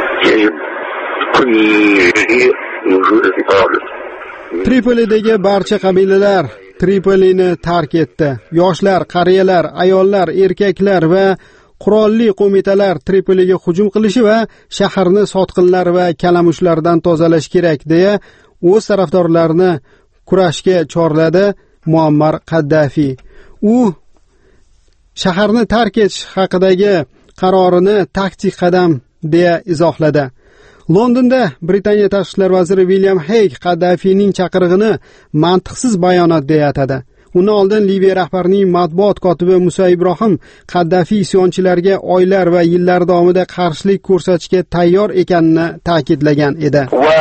Tripolidagi barcha qabilalar Tripolini tark etdi. Yoshlar, qariyalar, ayollar, erkaklar va qurolli qo'mitalar Tripoliga hujum qilishi va shaharni sotqinlar va kalamushlardan tozalash kerak deya o'z tarafdorlarini kurashga chorladi Muammar Qaddafi. U shaharni tark etish haqidagi qarorini taktik qadam deya izohladi. Londonda Britaniya tashqi ishlar vaziri William Hague Qaddafining chaqirig'ini mantiqsiz bayonot deya atadi. Uni oldin Liviya rahbarining matbuot kotibi Musa Ibrohim Qaddafi isyonchilarga oylar va yillar davomida qarshilik ko'rsatishga tayyor ekanini ta'kidlagan edi.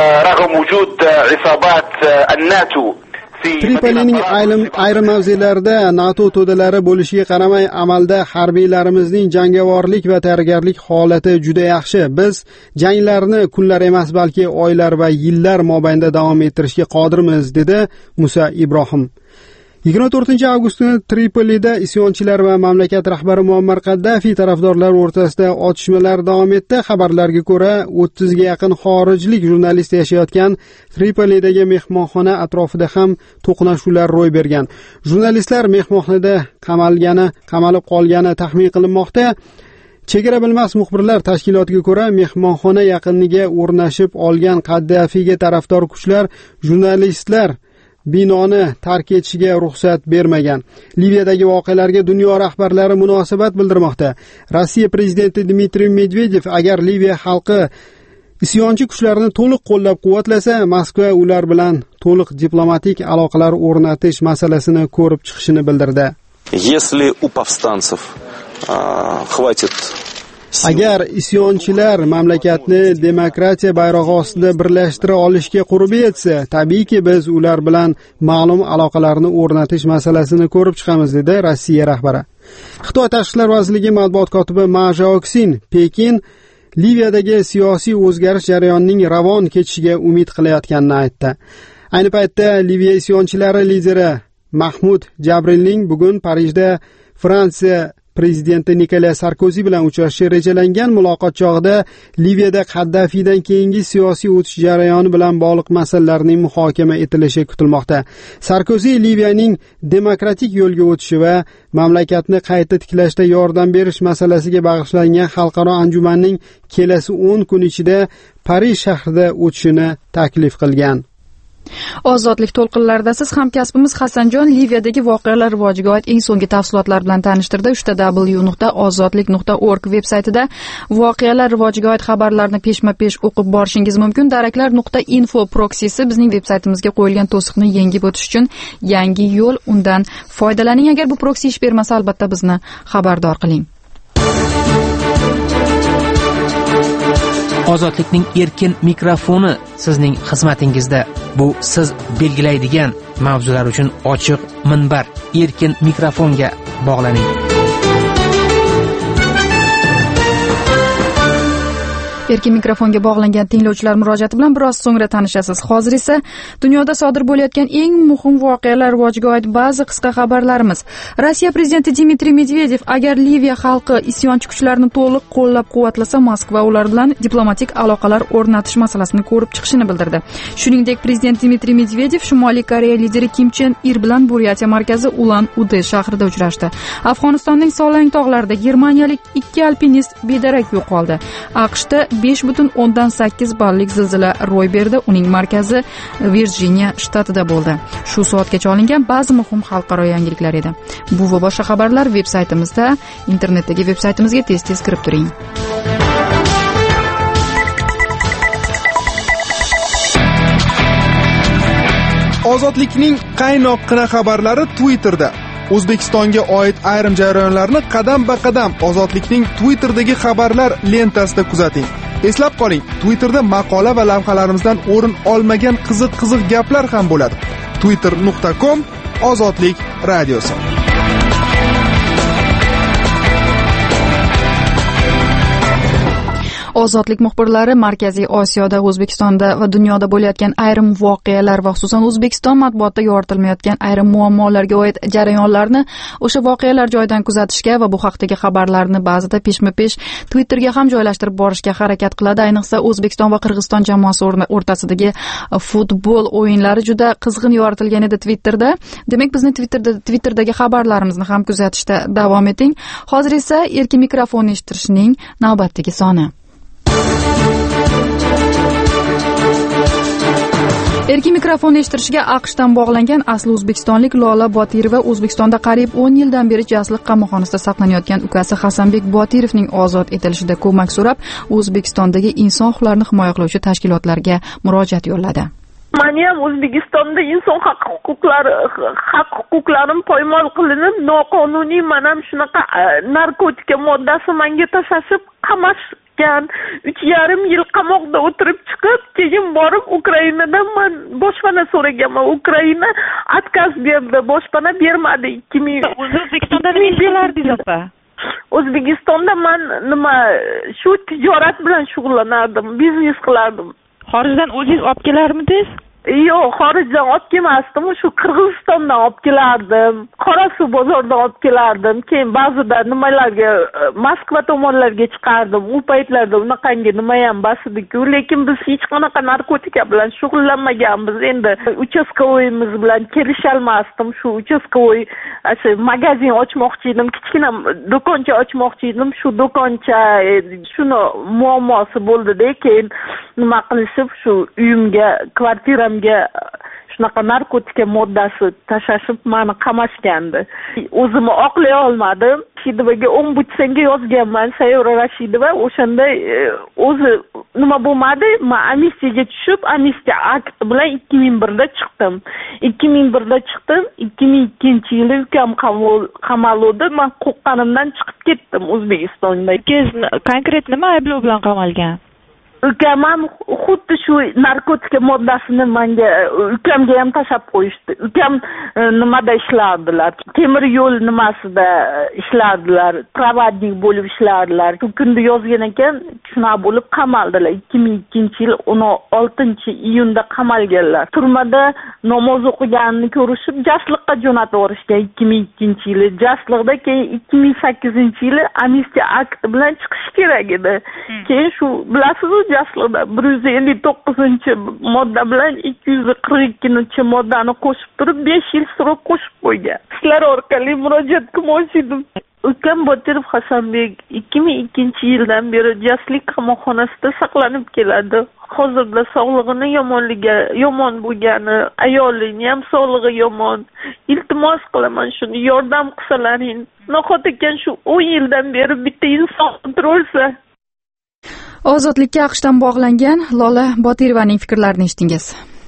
Tripolining ayrim ayrim mavzelarida NATO to'dalari bo'lishiga qaramay, amalda harbiylarimizning jangovorlik va tayyorgarlik holati juda yaxshi. Biz janglarni kunlar emas, balki oylar va yillar mobaynida davom ettirishga qodirmiz, dedi Musa Ibrohim. yigirma to'rtinchi avgust kuni Tripolida isyonchilar va mamlakat rahbari Muammar Qaddafi tarafdorlari o'rtasida otishmalar davom etdi. Xabarlarga ko'ra, o'ttizga yaqin xorijlik jurnalist yashayotgan Tripolidagi mehmonxona atrofida ham to'qnashuvlar ro'y bergan. Jurnalistlar mehmonxonada qamalgani, qamalib qolgani taxmin qilinmoqda. Chegara bilmas muxbirlar tashkilotiga ko'ra, mehmonxona yaqiniga o'rnashib olgan Qaddafiga tarafdor kuchlar jurnalistlar binoni tark etishiga ruxsat bermagan. Liviyadagi voqealarga dunyo rahbarlari munosabat bildirmoqda. Rossiya prezidenti Dmitriy Medvedev agar Liviya xalqi isyonchi kuchlarni to'liq qo'llab-quvvatlasa, Moskva ular bilan to'liq diplomatik aloqalar o'rnatish masalasini ko'rib chiqishini bildirdi. Если у повстанцев хватит agar isyonchilar mamlakatni demokratiya bayrog'i ostida birlashtira olishga qurbi yetsa, tabiiyki biz ular bilan ma'lum aloqalarni o'rnatish masalasini ko'rib chiqamiz, dedi Rossiya rahbari. Xitoy Tashqi ishlar vazirligi matbuot kotibi Ma Zhaoxin Pekin Liviyadagi siyosiy o'zgarish jarayonining ravon kechishiga umid qilayotganini aytdi. Ayni paytda Liviya isyonchilari lideri Mahmud Jabrilning bugun Parijda Fransiya prezidenti Nikolas Sarkozi bilan uchrashishi rejalangan muloqot chog'ida Liviyada Qaddafiydan keyingi siyosiy o'tish jarayoni bilan bog'liq masalalarning muhokama etilishi kutilmoqda. Sarkozi Liviyaning demokratik yo'lga o'tishi va mamlakatni qayta tiklashda yordam berish masalasiga bag'ishlangan xalqaro anjumanning kelasi o'n kun ichida Parij shahrida o'tishini taklif qilgan. Ozodlik to'lqinlarida siz hamkasbimiz Hasanjon Liviyadagi voqealar rivojiga oid eng so'nggi tafsilotlar bilan tanishtirdi. uch w nuqta ozodlik nuqta org veb-saytida voqealar rivojiga oid xabarlarni peshma-pesh o'qib borishingiz mumkin. daraklar nuqta info proksisi bizning veb-saytimizga qo'yilgan to'siqni yengib o'tish uchun yangi yo'l, undan foydalaning. Agar bu proksi ish bermasa, albatta bizni xabardor qiling. Ozodlikning erkin mikrofoni sizning xizmatingizda. Bu siz belgilaydigan mavzular uchun ochiq minbar. Erkin mikrofonga bog'laning. Erkin mikrofonga bog'langan tinglovchilar murojaati bilan biroz so'ngra tanishasiz. Hozir esa dunyoda sodir bo'layotgan eng muhim voqealar rivojiga oid ba'zi qisqa xabarlarimiz. Rossiya prezidenti Dmitriy Medvedev agar Liviya xalqi isyonchi kuchlarni to'liq qo'llab-quvvatlasa, Moskva ular bilan diplomatik aloqalar o'rnatish masalasini ko'rib chiqishini bildirdi. Shuningdek, prezident Dmitriy Medvedev Shimoliy Koreya lideri Kim Chen Ir bilan Buryatiya markazi Ulan-Ude shahrida uchrashdi. Afg'onistonning Solang tog'larida germaniyalik ikki alpinist bedarak yo'qoldi. AQShda besh butun o'ndan sakkiz ballik zilzila ro'y berdi. Uning markazi Virjiniya shtatida bo'ldi. Shu soatgacha olingan ba'zi muhim xalqaro yangiliklar edi. Bu va boshqa xabarlar veb-saytimizda, internetdagi veb-saytimizga tez-tez kirib turing. Ozodlikning qaynoqqina xabarlari Twitterda. O'zbekistonga oid ayrim jarayonlarni qadam-ba-qadam Ozodlikning Twitter'dagi xabarlar lentasida kuzating. Eslab qoling, Twitter'da maqola va lavhalarimizdan o'rin olmagan qiziq-qiziq gaplar ham bo'ladi. twitter nuqta com Ozodlik radiosi. Ozodlik muxbirlari Markaziy Osiyoda, O'zbekistonda va dunyoda bo'layotgan ayrim voqealar va xususan O'zbekiston matbuotida yoritilmayotgan ayrim muammolarga oid jarayonlarni o'sha voqealar joyidan kuzatishga va bu haqdagi xabarlarni ba'zida peshma-pesh Twitterga ham joylashtirib borishga harakat qiladi. Ayniqsa O'zbekiston va Qirg'iziston jamoasi o'rtasidagi futbol o'yinlari juda qizg'in yoritilgan edi Twitterda. Demak, bizni Twitterda Twitterdagi xabarlarimizni ham kuzatishda davom eting. Hozir esa erkin mikrofon eshittirishning navbatdagi soni. Erkin mikrofon eshittirishiga AQShdan bog'langan asli o'zbekistonlik Lola Botirova O'zbekistonda qariyb o'n yildan beri jasliq qamoqxonasida saqlanayotgan ukasi Hasanbek Botirovning ozod etilishida ko'mak so'rab, O'zbekistondagi inson huquqlarini himoya qiluvchi tashkilotlarga murojaat yo'lladi. Men ham O'zbekistonda inson haq huquqlari haq huquqlarim poymol qilinib, noqonuniy mana shunaqa narkotika moddasi menga tashashib qamash uch yarim yil qamoqda o'tirib chiqib, keyin borib Ukrainadan men boshpana so'raganman. Ukraina отказ berdi, boshpana bermadi. ikki ming O'zbekistonda nima qilardingiz opa? O'zbekistonda men nima shu tijorat bilan shug'ullanardim, biznes qilardim. Xorijdan o'zingiz olib kelarmidingiz? Yo'q, xorijdan olib kelmasdim, shu Qirg'izistondan olib kelardim. Qorasuv bozoridan olib kelardim. Keyin ba'zida nimalarga Moskva tomonlarga chiqardim. U paytlarda unaqangi nima ham bas edi-ku, lekin biz hech qanaqa narkotika bilan shug'ullanmaganmiz. Endi uchastkovoyimiz bilan kelisholmasdim. Shu uchastkovoy magazin ochmoqchi edim, kichkina do'koncha ochmoqchi edim. Shu do'koncha shuni muammosi bo'ldi-da, keyin nima qilishib shu uyimga, kvartiram shunaqa narkotika moddasi tashashib meni qamashgandi. O'zimni oqlay olmadim. Rashidovaga ombudsanga yozganman, Sayora Rashidova o'shanda o'zi nima bo'lmadi, men amnistiyaga tushib, amnistiya akti bilan ikki ming birda chiqdim. ikki ming birda chiqdim, ikki ming ikkinchi yili ukam qamaluvdi. Men qo'rqqanimdan chiqib ketdim O'zbekistonga. Siz konkret nima ayblov bilan qamalgan? Ukam ham xuddi shu narkotika moddasini menga, ukamga ham tashab qo'yishdi. Ukam nimada ishlardilar? Temir yo'l nimasida ishlardilar, provodnik bo'lib ishlardilar. Shu kunda yozgan ekan, shunaqa bo'lib qamaldilar. ikki ming ikkinchi yil o'n oltinchi iyunda qamalganlar. Turmada namoz o'qiganini ko'rishib, jasliqqa jo'natib yuborishgan ikki ming ikkinchi yili. Jasliqda keyin ikki ming sakkizinchi yili amnistiya akti bilan chiqish kerak edi. Keyin shu bilasiz-ku, jasliqda bir yuz ellik to'qqizinchi modda bilan ikki yuz qirq ikkinchi moddani qo'shib turib besh yil srok qo'shib qo'ygan. Sizlar orqali murojaat qilmoqchidim. Ukam Botirov Hasanbek ikki ming ikkinchi yildan beri jaslik qamoqxonasida saqlanib keladi. Hozirda sog'lig'ini yomonligi, yomon bo'lgani, ayolining ham sog'lig'i yomon. Iltimos qilaman, shuni yordam qilsalaring. Nahot ekan shu o'n yildan beri bitta inson o'tirsa. Ozodlikka AQShdan bog'langan Lola Botirovaning fikrlarini eshitdingiz.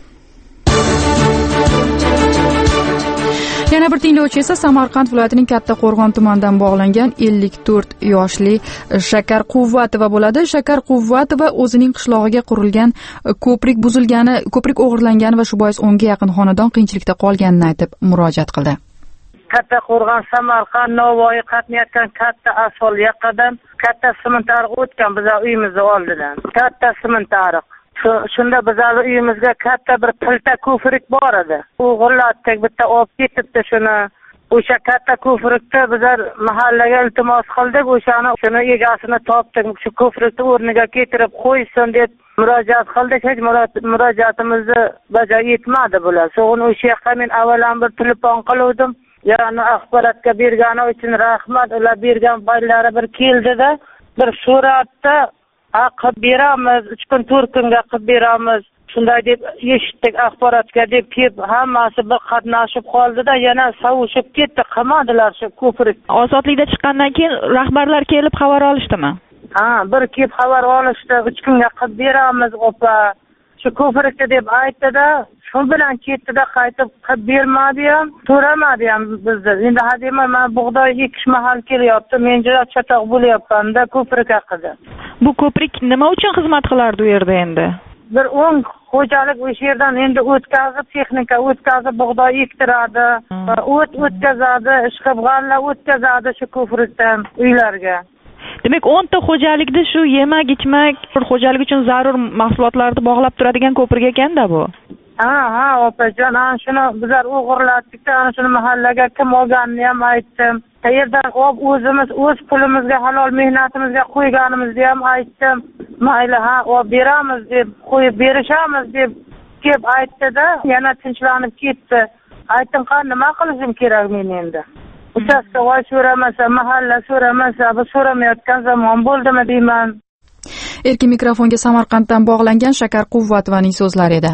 Yana bir tinglovchi esa Samarqand viloyatining Kattaqo'rg'on tumanidan bog'langan ellik to'rt yoshli Shakar Quvvatova bo'ladi. Shakar Quvvatova o'zining qishlog'iga qurilgan ko'prik buzilgani, ko'prik o'g'irlangani va shu bois o'nga yaqin xonadon qiyinchilikda qolganini aytib murojaat qildi. Kattaqo'rg'on, Samarqand, Navoiy qatnayotgan katta asfalt yoqadan katta sement ariq o'tgan bizning uyimizni oldidan. Katta sement ariq. Shunda bizning uyimizga katta bir pilta ko'prik bor edi. O'g'irlatdik, bitta olib ketibdi shuni. O'sha katta ko'prikda bizlar mahallaga iltimos qildik, o'shani shuni egasini topdik. Shu ko'prikni o'rniga keltirib qo'ysin deb murojaat qildik. Hech murojaatimizni bajo etmadi bular. So'ng o'sha yoqqa men avvalan bir telefon qildim. Yani axborotga bergani uchun rahmat. Ular bergan baylari bir keldida, bir suratda qilib beramiz, uch kun to'rt kunga qilib beramiz. Shunday deb eshitdik, axborotga deb kelib hammasi bir qatnashib qoldida, yana savushib ketdi, qilmadilar shu ko'prik. Ozodlikda chiqqandan keyin rahbarlar kelib xabar olishdimi? Ha, bir kelib xabar olishdi, uch kunga qilib beramiz, opa. Shu ko'prikda deb aytdi-da, shu bilan ketdi-da, qaytib qilib bermadi ham, to'ramadi ham bizni. Endi hadema men bug'doy ekish mahal kelyapti, men juda chatoq bo'lyapman-da ko'prik haqida. Bu ko'prik nima uchun xizmat qilardi u yerda endi? Bir o'n xo'jalik o'sha yerdan endi o'tkazib, texnika o'tkazib bug'doy ektiradi, o't o'tkazadi, ishqibg'anlar o'tkazadi shu ko'prikdan uylarga. Demak, o'nta xo'jalikda shu yemak, ichmak, xo'jalik uchun zarur mahsulotlarni bog'lab turadigan ko'prik ekanda bu. Ha, ha, opajon, ana shuni bizlar o'g'irlatdik-da, ana shuni mahallaga kim olganini ham aytdim. Qayerdan olib o'zimiz o'z pulimizga, halol mehnatimizga qo'yganimizni ham aytdim. Mayli, ha, olib beramiz deb, qo'yib berishamiz deb kelib aytdi-da, yana tinchlanib ketdi. Aytdim, "Qani nima qilishim kerak men endi?" Uchastka voy so'ramasa, mahalla so'ramasa, bu so'ramayotgan zamon bo'ldimi deyman. Erkin mikrofonga Samarqanddan bog'langan Shakar Quvvatovaning so'zlari edi.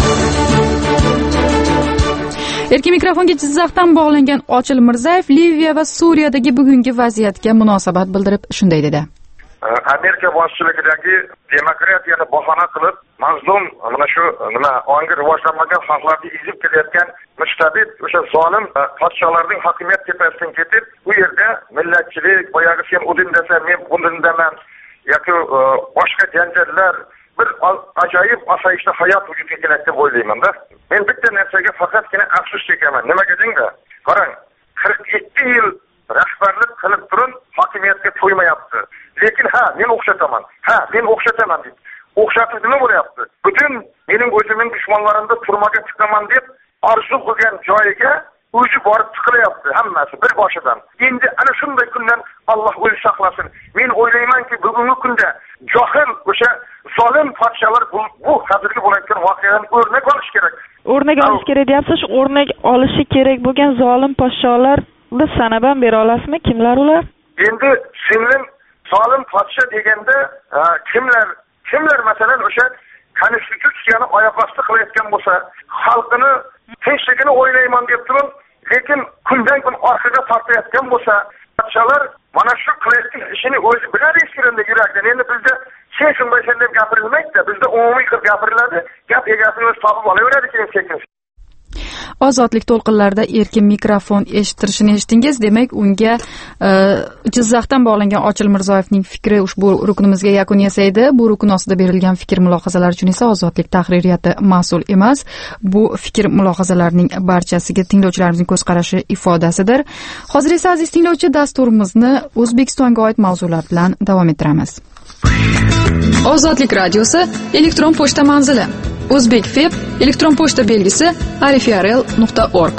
Erkin mikrofonga Jizzaxdan bog'langan Ochil Mirzayev Liviya va Suriyadagi bugungi vaziyatga munosabat bildirib shunday dedi. Amerika boshchiligidagi demokratiyani bahona qilib, mazlum mana shu nima ongi rivojlanmagan xalqlarni ezib kelayotgan mustabid o'sha zolim podshohlarning hokimiyat tepasidan ketib, bu yerda millatchilik, boyagi sen udin desa men bundaman yoki boshqa janjallar bir ajoyib osoyishta hayot vujudga keladi deb o'ylayman-da. Men bitta narsaga faqatgina afsus chekaman. Nimaga dengda? Qarang, qirq ikki yil rahbarlik qilib turib hokimiyatga to'ymayapti. Lekin ha, men o'xshataman. Ha, men o'xshataman deb. O'xshatish nima bo'lyapti? Butun mening o'zimning dushmanlarimni turmaga tiqaman deb orzu qilgan joyiga o'zi borib tiqilyapti hammasi bir boshidan. Endi ana shunday kundan Alloh o'zi saqlasin. Men o'ylaymanki, bugungi kunda johil o'sha zolim podshohlar bu, bu hozirgi bo'layotgan voqeadan o'rnak olish kerak. O'rnak olish kerak deyapsiz, shu o'rnak olishi kerak bo'lgan zolim podshohlarni sanab ham bera olasizmi? Kimlar ular? Endi singlim zolim podshoh deganda kimlar? Kimlar masalan o'sha konstitutsiyani oyoq osti qilayotgan bo'lsa, xalqini tinchligini o'ylayman deb turib, lekin kundan kun orqaga tortayotgan bo'lsa, podshohlar mana shu qilayotgan ishini o'zi biladi ichkarida yurakdan. Endi bizda sen shunday sen deb gapirilmaydi, bizda umumiy qilib gapiriladi, gap egasini o'zi topib olaveradi keyin sekin. Ozodlik to'lqinlarida erkin mikrofon eshittirishini eshitdingiz. Demak, unga e, Jizzaxdan bog'langan Ochil Mirzoyevning fikri ushbu ruknimizga yakun yasaydi. Bu rukn ostida berilgan fikr mulohazalar uchun esa Ozodlik tahririyati mas'ul emas. Bu fikr mulohazalarning barchasiga tinglovchilarimizning ko'z qarashi ifodasidir. Hozir esa aziz tinglovchi, dasturimizni O'zbekistonga oid mavzular bilan davom ettiramiz. Ozodlik radiosi elektron pochta manzili O'zbekfeb elektron pochta belgisi arifrl nuqta org.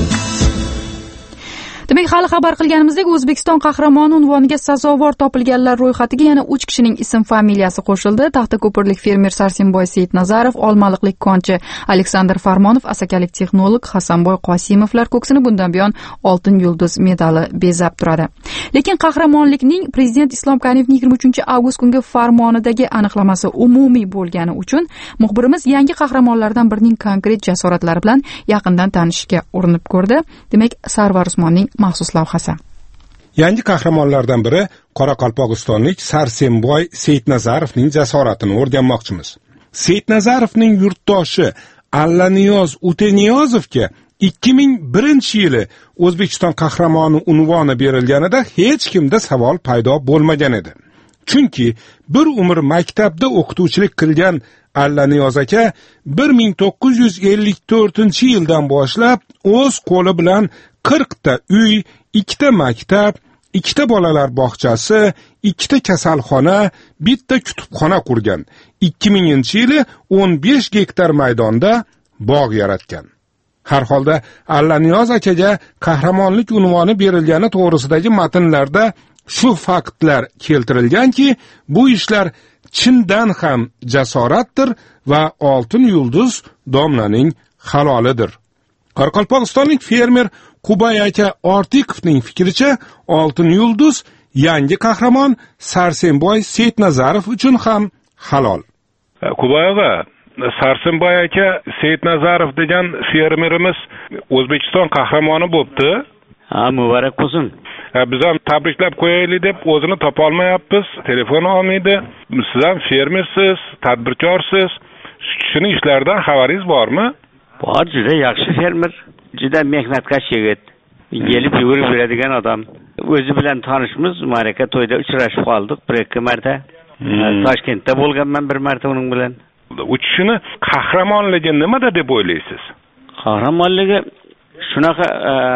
Demak, hali xabar qilganimizdek, O'zbekiston qahramoni unvoniga sazovor topilganlar ro'yxatiga yana uch kishining ism familiyasi qo'shildi. Taxtako'pirlik fermer Sarsenboy Seyitnazarov, Olmaliqlik konchi Aleksandr Farmonov, asakalik texnolog Hasanboy Qosimovlar ko'ksini bundan buyon oltin yulduz medali bezab turadi. Lekin qahramonlikning Prezident Islom Karimovning yigirma uchinchi avgust kungi farmonidagi aniqlamasi umumiy bo'lgani uchun muxbirimiz yangi qahramonlardan birining konkret jasoratlari bilan yaqindan tanishishga urinib ko'rdi. Demak, Sarvar Usmonning maxsus lavhasi. Yangi qahramonlardan biri Qoraqalpog'istonlik Sarsenboy Seyitnazarovning jasoratini o'rganmoqchimiz. Seyitnazarovning yurtdoshi Allaniyoz Uteniyozovga ikki ming birinchi yili O'zbekiston qahramoni unvoni berilganida hech kimda savol paydo bo'lmagan edi. Chunki bir umr maktabda o'qituvchilik qilgan Allaniyoz aka bir ming to'qqiz yuz ellik to'rtinchi yildan boshlab o'z qo'li bilan qirqta uy, ikkita maktab, ikkita bolalar bog'chasi, ikkita kasalxona, bitta kutubxona qurgan. ikki minginchi yili o'n besh gektar maydonda bog' yaratgan. Har holda Allaniyoz akaga qahramonlik unvoni berilgani to'g'risidagi matnlarda shu faktlar keltirilganki, bu ishlar chindan ham jasoratdir va oltin yulduz domlaning halolidir. Qoraqalpog'istonlik fermer Qubay aka Ortiqovning fikricha, oltin yulduz yangi qahramon Sarsenboy Seyitnazarov uchun ham halol. Qubay aka, Sarsenboy aka Seyitnazarov degan fermerimiz O'zbekiston qahramoni bo'libdi. Ha, muborak bo'lsin. Biz ham tabriklab qo'yaylik deb o'zini topa olmayapmiz, telefon olmaydi. Siz ham fermersiz, tadbirkorsiz. Shu kishining ishlaridan xabaringiz bormi? Bor, juda yaxshi fermer, juda mehnatkash yigit, gelib yugurib beradigan odam. O'zi bilan tanishmiz, ma'raka to'yda uchrashib qoldik bir ikki marta. Hmm. Toshkentda bo'lganman bir marta uning bilan. U kishini qahramonligi nimada deb o'ylaysiz? Qahramonligi shunaqa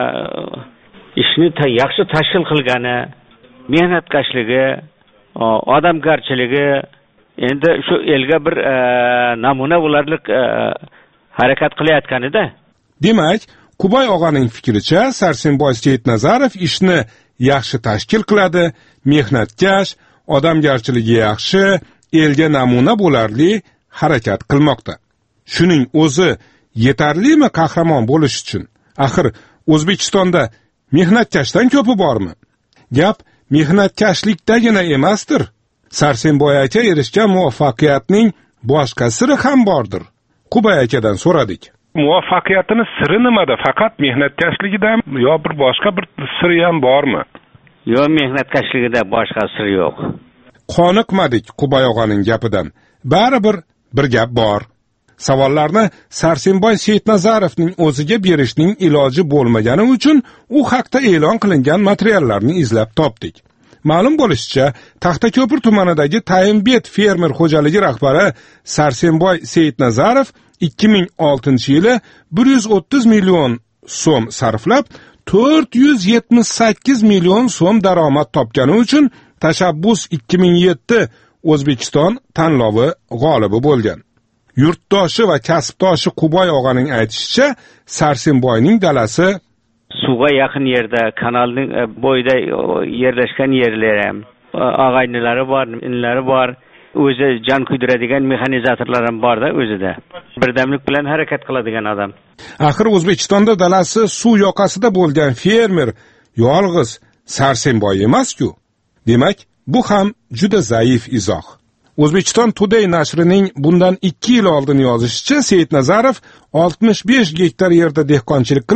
ishni yaxshi tashkil qilgani, mehnatkashligi, odamgarchiligi, endi shu elga bir namuna bo'larlik harakat qilayotganida. Demak, Qubay og'aning fikricha, Sarsenboy Seyitnazarov ishni yaxshi tashkil qiladi, mehnatkash, odamgarchiligi yaxshi, elga namuna bo'larli harakat qilmoqda. Shuning o'zi yetarlimi qahramon bo'lish uchun? Axir O'zbekistonda mehnatkashdan ko'pi bormi? Gap mehnatkashlikdagina emasdir. Sarsenboy aka erishgan muvaffaqiyatning boshqa siri ham bordir. Qubay akadan so'radik. Muvaffaqiyatini siri nimada? Faqat mehnatkashligidami yo bir boshqa bir siri ham bormi? Yo, mehnatkashligida boshqa siri yo'q. Qoniqmadik Qubay og'aning gapidan. Baribir bir gap bor. Savollarni Sarsenboy Seyitnazarovning o'ziga berishning iloji bo'lmagani uchun u haqda e'lon qilingan materiallarni izlab topdik. Ma'lum bo'lishicha, Taxtako'pir tumanidagi Tayimbet fermer xo'jaligi rahbari Sarsenboy Seyitnazarov ikki ming oltinchi yili bir yuz o'ttiz million so'm sarflab to'rt yuz yetmish sakkiz million so'm daromad topgani uchun Tashabbus ikki ming yetti O'zbekiston tanlovi g'olibi bo'lgan. Yurtdoshi va kasbdoshi Qubay og'aning aytishicha, Sarsenboyning dalasi suvga yaqin yerda, kanalning bo'yida yerlashgan yerlar ham, og'aynilari bor, inlari bor, o'zi jon kuydiradigan mexanizatorlar ham bor-da o'zida. Birdamlik bilan harakat qiladigan odam. Axir O'zbekistonda dalasi suv yoqasida bo'lgan fermer yolg'iz Sarsenboy emas-ku. Demak, bu ham juda zaif izoh. O'zbekiston Today nashrining bundan ikki yil oldin yozishicha, Seyitnazarov oltmish besh gektar yerda dehqonchilik qilib,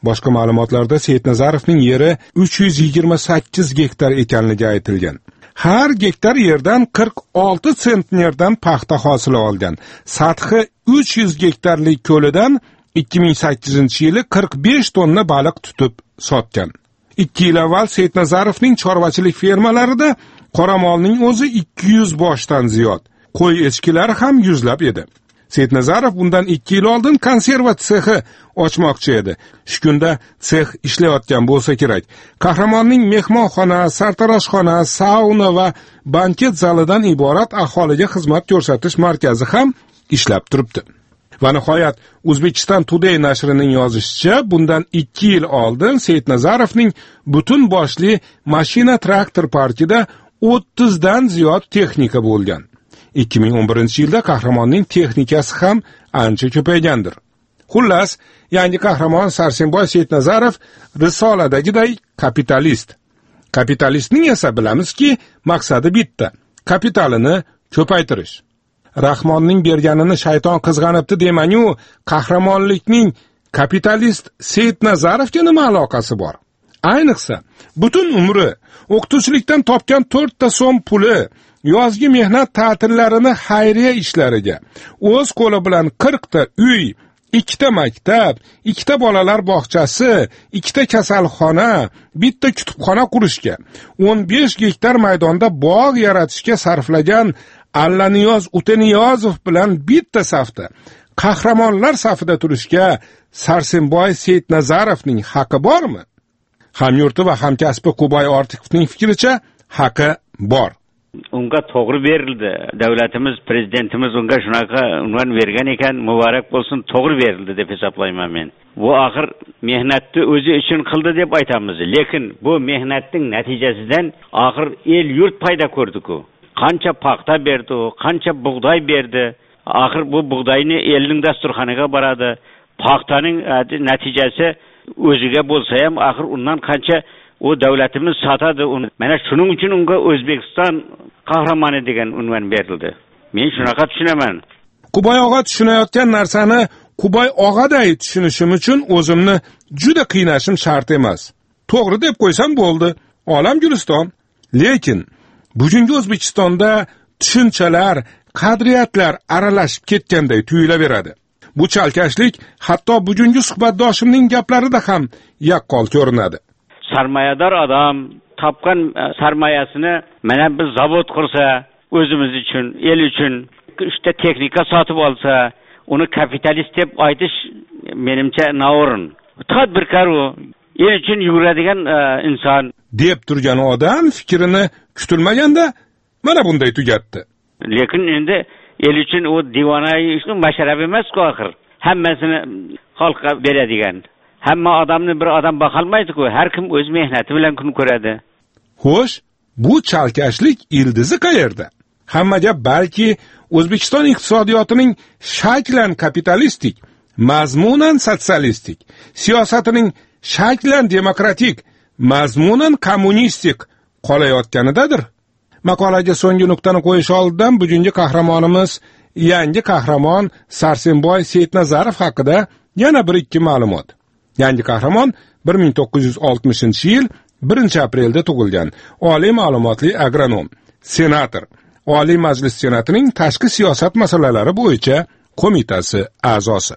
Boshqa ma'lumotlarda Seyitnazarovning yeri uch yuz yigirma sakkiz gektar ekanligi aytilgan. Har gektar yerdan qirq olti sentnerdan paxta hosili olgan. Sathi uch yuz gektarlik ko'lidan ikki ming sakkizinchi yili qirq besh tonna baliq tutib sotgan. ikki yil avval Seyitnazarovning chorvachilik fermalarida qoramolning o'zi ikki yuz boshdan ziyod, qo'y echkilari ham yuzlab edi. Seyitnazarov bundan ikki yil oldin konserva sexi ochmoqchi edi. Shu kunda sex ishlayotgan bo'lsa kerak. Qahramonning mehmonxona, sartaroshxona, sauna va banket zalidan iborat aholiga xizmat ko'rsatish markazi ham ishlab turibdi. Va nihoyat Uzbekistan Today nashrining yozishicha, bundan ikki yil oldin Seyitnazarovning butun boshli mashina traktor parkida o'ttizdan ziyod texnika bo'lgan. ikki ming o'n birinchi yilda qahramonning texnikasi ham ancha ko'paygandir. Xullas, yangi qahramon Sarsenboy Seyitnazarov risoladagiday kapitalist. Kapitalistning esa bilamizki, maqsadi bitta: kapitalini ko'paytirish. Rahmonning berganini shayton qizg'anibdi demang-u, qahramonlikning kapitalist Seyitnazarovga nima aloqasi bor? Ayniqsa, butun umri o'qituvchilikdan topgan to'rtta so'm puli yozgi mehnat ta'tillarini xayriya ishlariga, o'z qo'li bilan qirqta uy, ikkita maktab, ikkita bolalar bog'chasi, ikkita kasalxona, bitta kutubxona qurishga, o'n besh gektar maydonda bog' yaratishga sarflagan Allaniyoz Uteniyozov bilan bitta safda qahramonlar safida turishga Sarsenboy Seyitnazarovning haqqi bormi? Hamyurti va hamkasbi Qubay Ortiqovning fikricha, haqqi bor. Unga to'g'ri berildi. Davlatimiz, prezidentimiz unga shunaqa unvon bergan ekan, muborak bo'lsin, to'g'ri berildi deb hisoblayman men. Bu axir mehnatni o'zi uchun qildi deb aytamiz, lekin bu mehnatning natijasidan axir el yurt paydo ko'rdi-ku. Qancha paxta berdi, qancha bug'doy berdi. Axir bu bug'doyni elning dasturxoniga boradi. Paxtaning natijasi o'ziga bo'lsa ham axir undan qancha o davlatimiz sotadi. Mana shuning uchun unga O'zbekiston qahramoni degan unvon berildi. Men shunaqa tushunaman. Qubay og'a tushunayotgan narsani Qubay og'aday tushunishim uchun o'zimni juda qiynashim shart emas. To'g'ri deb qo'ysam bo'ldi. Olam Guliston. Lekin bugungi O'zbekistonda tushunchalar, qadriyatlar aralashib ketganday tuyulaveradi. Bu chalkashlik hatto bugungi suhbatdoshimning gaplarida ham yaqqol ko'rinadi. Sarmoyador odam topgan sarmoyasini mana bir zavod qursa, o'zimiz uchun, el uchun uchta texnika sotib olsa, uni kapitalist deb aytish menimcha noo'rin. Tadbirkor u, el uchun yuradigan inson deb turgan odam fikrini kutilmaganda mana bunday tugatdi. Lekin endi el uchun u divonayi uchun masharab emas-ku axir. Hammasini xalqqa beradigan. Hamma odamni bir odam boqolmaydi-ku, har kim o'z mehnati bilan kun ko'radi. Xo'sh, bu chalkashlik ildizi qayerda? Hammaga balki O'zbekiston iqtisodiyotining shaklan kapitalistik, mazmunan sotsialistik, siyosatining shaklan demokratik, mazmunan kommunistik qolayotganidadir. Maqolaga so'nggi nuqtani qo'yish oldidan bugungi qahramonimiz, yangi qahramon Sarsenboy Seyitnazarov haqida yana bir ikki ma'lumot. Yangi qahramon bir ming to'qqiz yuz oltmishinchi yil birinchi aprelda tug'ilgan, oliy ma'lumotli agronom, senator, Oliy Majlis Senatining tashqi siyosat masalalari bo'yicha qo'mitasi a'zosi.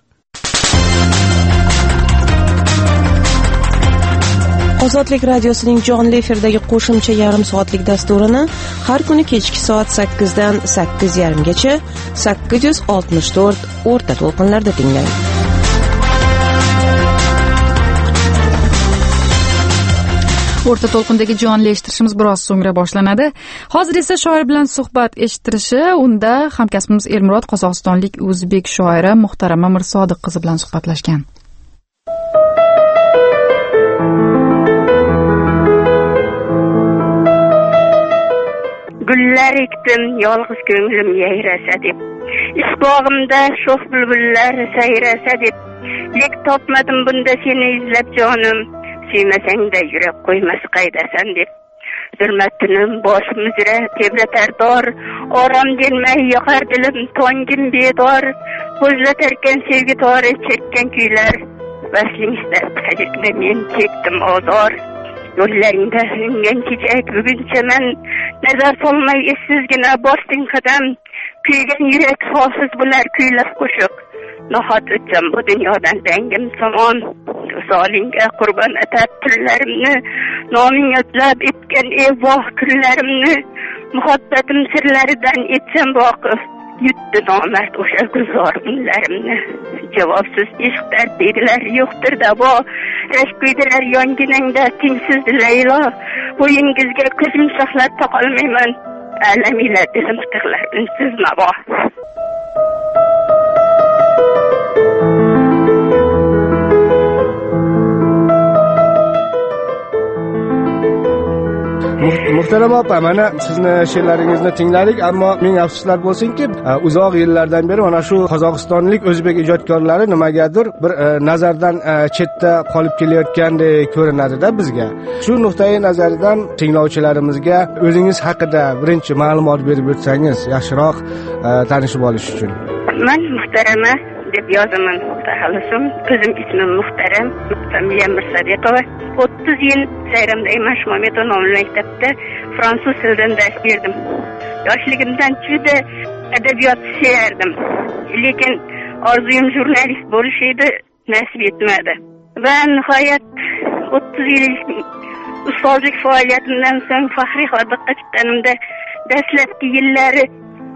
Ozodlik radiosining jonli efirdagi qo'shimcha yarim soatlik dasturini har kuni kechki soat sakkizdan sakkiz yarim gacha sakkiz yuz oltmish to'rt o'rta to'lqinlarda tinglang. O'rta to'lqindagi jonli eshittirishimiz biroz so'ngra boshlanadi. Hozir esa shoir bilan suhbat eshittirishi, unda hamkasbimiz Elmurod qozog'istonlik o'zbek shoiri Muhtarama Mirsodiq qizi bilan suhbatlashgan. Gullar ekdim, yolg'iz ko'nglim yayrasa deb. Isbog'imda sho'x bulbullar sayrasa deb. Lek topmadim bunda seni izlab jonim. Suymasang-da yurak qo'ymas qaydasan deb. Zulmatnim boshim uzra tebratar dor, orom gelmay yoqar dilim tongim bedor. Qo'zlatarkan sevgi tori chekkan kuylar, Başlangıçta tacikde men çektim ozor. Yo'llaringda ungan kechak buguncha men nazar solmay essizgina bosding qadam. Kuygan yurak holsiz bo'lar kuylab qo'shiq. Nohot o'tsam bu dunyodan dangim somon. Solinga qurban atab tillarimni, noming yodlab etgan evoh kunlarimni, muhabbatim sirlaridan etsam voqif. Yutdi nomard o'sha gulzor kunlarimni. Javobsiz ishq dardlar yo'qdir davo. Rashk kuydilar yonginangda tengsiz Laylo. Bo'yingizga ko'zim saqlab taqolmayman. Alamila dilim tiqlar unsiz navo. Muhtaram opa, mana sizni she'rlaringizni tingladik, ammo ming afsuslar bo'lsinki, uzoq yillardan beri mana shu qozog'istonlik o'zbek ijodkorlari nimagadir bir nazardan chetda qolib kelayotgandek ko'rinadi-da bizga. Shu nuqtai nazardan tinglovchilarimizga o'zingiz haqida birinchi ma'lumot berib o'tsangiz, yaxshiroq tanishib olish uchun. Men muhtarama deb yozaman. Taxallusum, o'zim ismim Muhtaram, Samiya Mirsadiqova. o'ttiz yil Sayramda Imash Mametov nomli maktabda fransuz tilidan dars berdim. Yoshligimdan juda adabiyot sevardim. Lekin orzuyim jurnalist bo'lish edi, nasib etmadi. Va nihoyat o'ttiz yil ustozlik faoliyatimdan so'ng faxriy xodimga chiqqanimda dastlabki yillari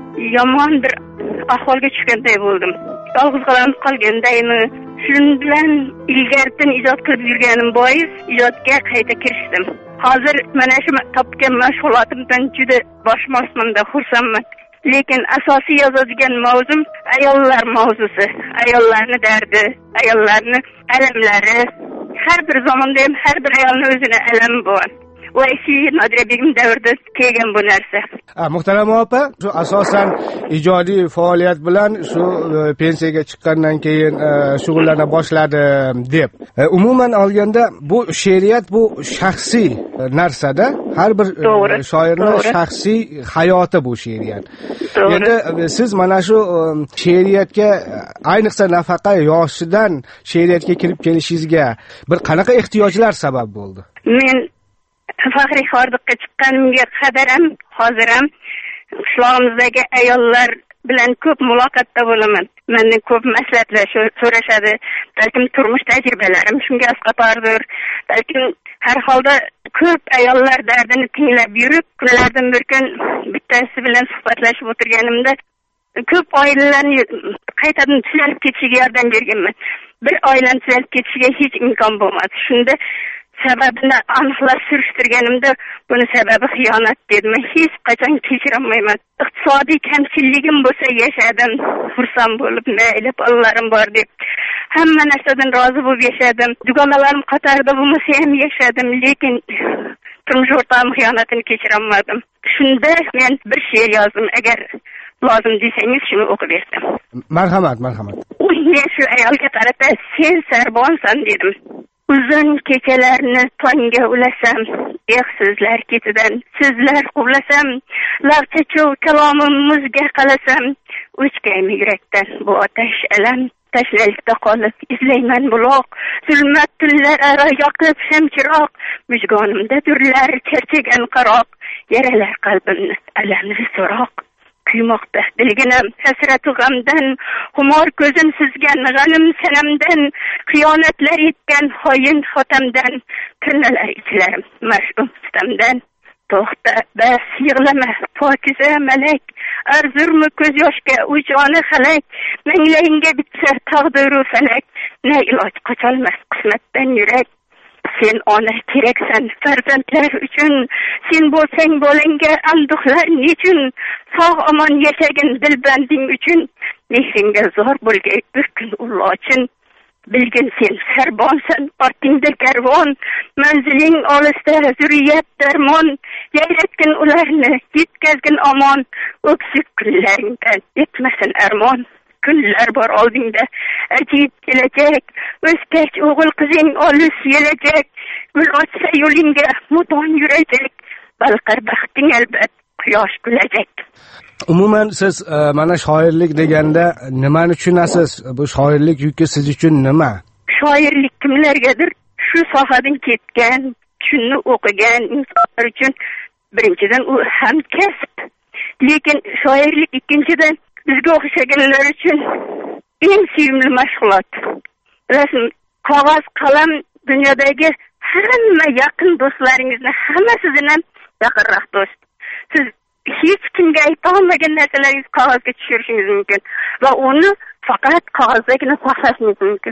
yomon bir ahvolga tushganday bo'ldim. Yolg'iz qolgandaymi? Shuning bilan ilgaridan ijod qilib yurganim bois ijodga qayta kirishdim. Hozir mana shu topgan mashg'ulotimdan juda boshmoqmanda, xursandman. Lekin asosiy yozadigan mavzum ayollar mavzusi. Ayollarning dardi, ayollarning alamlari. Har bir zamonda ham har bir ayolning o'zini alami bor. Va shu Nodira begim davrida kelgan bu narsa. Muhtarama opa, shu asosan ijodiy faoliyat bilan shu pensiyaga chiqqandan keyin shug'ullana boshladim deb. Umuman olganda bu she'riyat bu shaxsiy narsada, har bir shoirning shaxsiy hayoti bu she'riyat. Endi siz mana shu she'riyatga, ayniqsa nafaqa yoshidan she'riyatga kirib kelishingizga bir qanaqa ehtiyojlar sabab bo'ldi? Men faxriy xordiqqa chiqqanimga qadar ham hozir ham qishlog'imizdagi ayollar bilan ko'p muloqotda bo'laman. Mendan ko'p maslahatlar so'rashadi. Balkim turmush tajribalarim shunga asqatordir. Balkim har holda ko'p ayollar dardini tinglab yurib, kunlardan bir kun bittasi bilan suhbatlashib o'tirganimda ko'p oilalarni qaytadan tuzalib ketishiga yordam berganman. Bir oilani tuzalib ketishiga hech imkon bo'lmadi. Shunda sababini aniqlab surishtirganimda buni sababi xiyonat dedim. Hech qachon kechirolmayman. Iqtisodiy kamchiligim bo'lsa yashadim, xursand bo'lib, mayli bolalarim bor deb hamma narsadan rozi bo'lib yashadim. Dugonalarim qatorida bo'lmasa ham yashadim, lekin turmush o'rtog'im xiyonatini kechirolmadim. Shunda men bir she'r yozdim. Agar lozim desangiz shuni o'qib bersam. Marhamat, marhamat. Men shu ayolga qarata sen sarbonsan dedim. Uzun kechalarni tongga ulasam, ehsizlar ketidan sizlar quvlasam, lag'chachuv kalomim muzga qalasam, o'chgaymi yurakdan bu otash alam, tashlalikda qolib izlayman buloq, zulmat tunlar aro yoqib shamchiroq, mujgonimda durlar charchagan qaroq, yaralar qalbimni alamli so'roq. Kuymoqda dilginam hasratu g'amdan, xumor ko'zim sizgan g'anim sanamdan, xiyonatlar etgan xoin xotamdan, turnalar ichlarim mash'um sitamdan. To'xta, bas, yig'lama, pokiza malak, arzurmi ko'z yoshga ujoni halak, manglayingga bitsa taqdiru falak, na iloj qocholmas qismatdan yurak. Sen ona keraksan farzandlar uchun, sen bo'lsang bolangga anduhlar nechun, sog' omon yashagin dilbanding uchun, mehringga zor bo'lgay bir kun ulochin. Bilgin sen sarbonsan, ortingda karvon, manziling olisda zurriyat darmon, yayratgin ularni, yetkazgin omon, o'ksik kunlaringdan yetmasin armon. Kunlar bor oldingda, ajib kelajak, o'zgach o'g'il qizing olis kelajak, gul ochsa yo'lingga mudom yurajak, balqar baxting albat quyosh kulajak. Umuman siz mana shoirlik deganda nimani tushunasiz? Bu shoirlik yuki siz uchun nima? shoirlik kimlargadir shu sohadan ketgan, shuni o'qigan insonlar uchun birinchidan u ham kasb, lekin shoirlik ikkinchidan bizga o'xshaganlar uchun eng sevimli mashg'ulot. Rasm, qog'oz, qalam dunyodagi hamma yaqin do'stlaringizni hammasidan ham yaqinroq do'st. Siz hech kimga ayta olmagan narsalaringizni qog'ozga tushirishingiz mumkin va uni faqat qog'ozdagina saqlashingiz mumkin.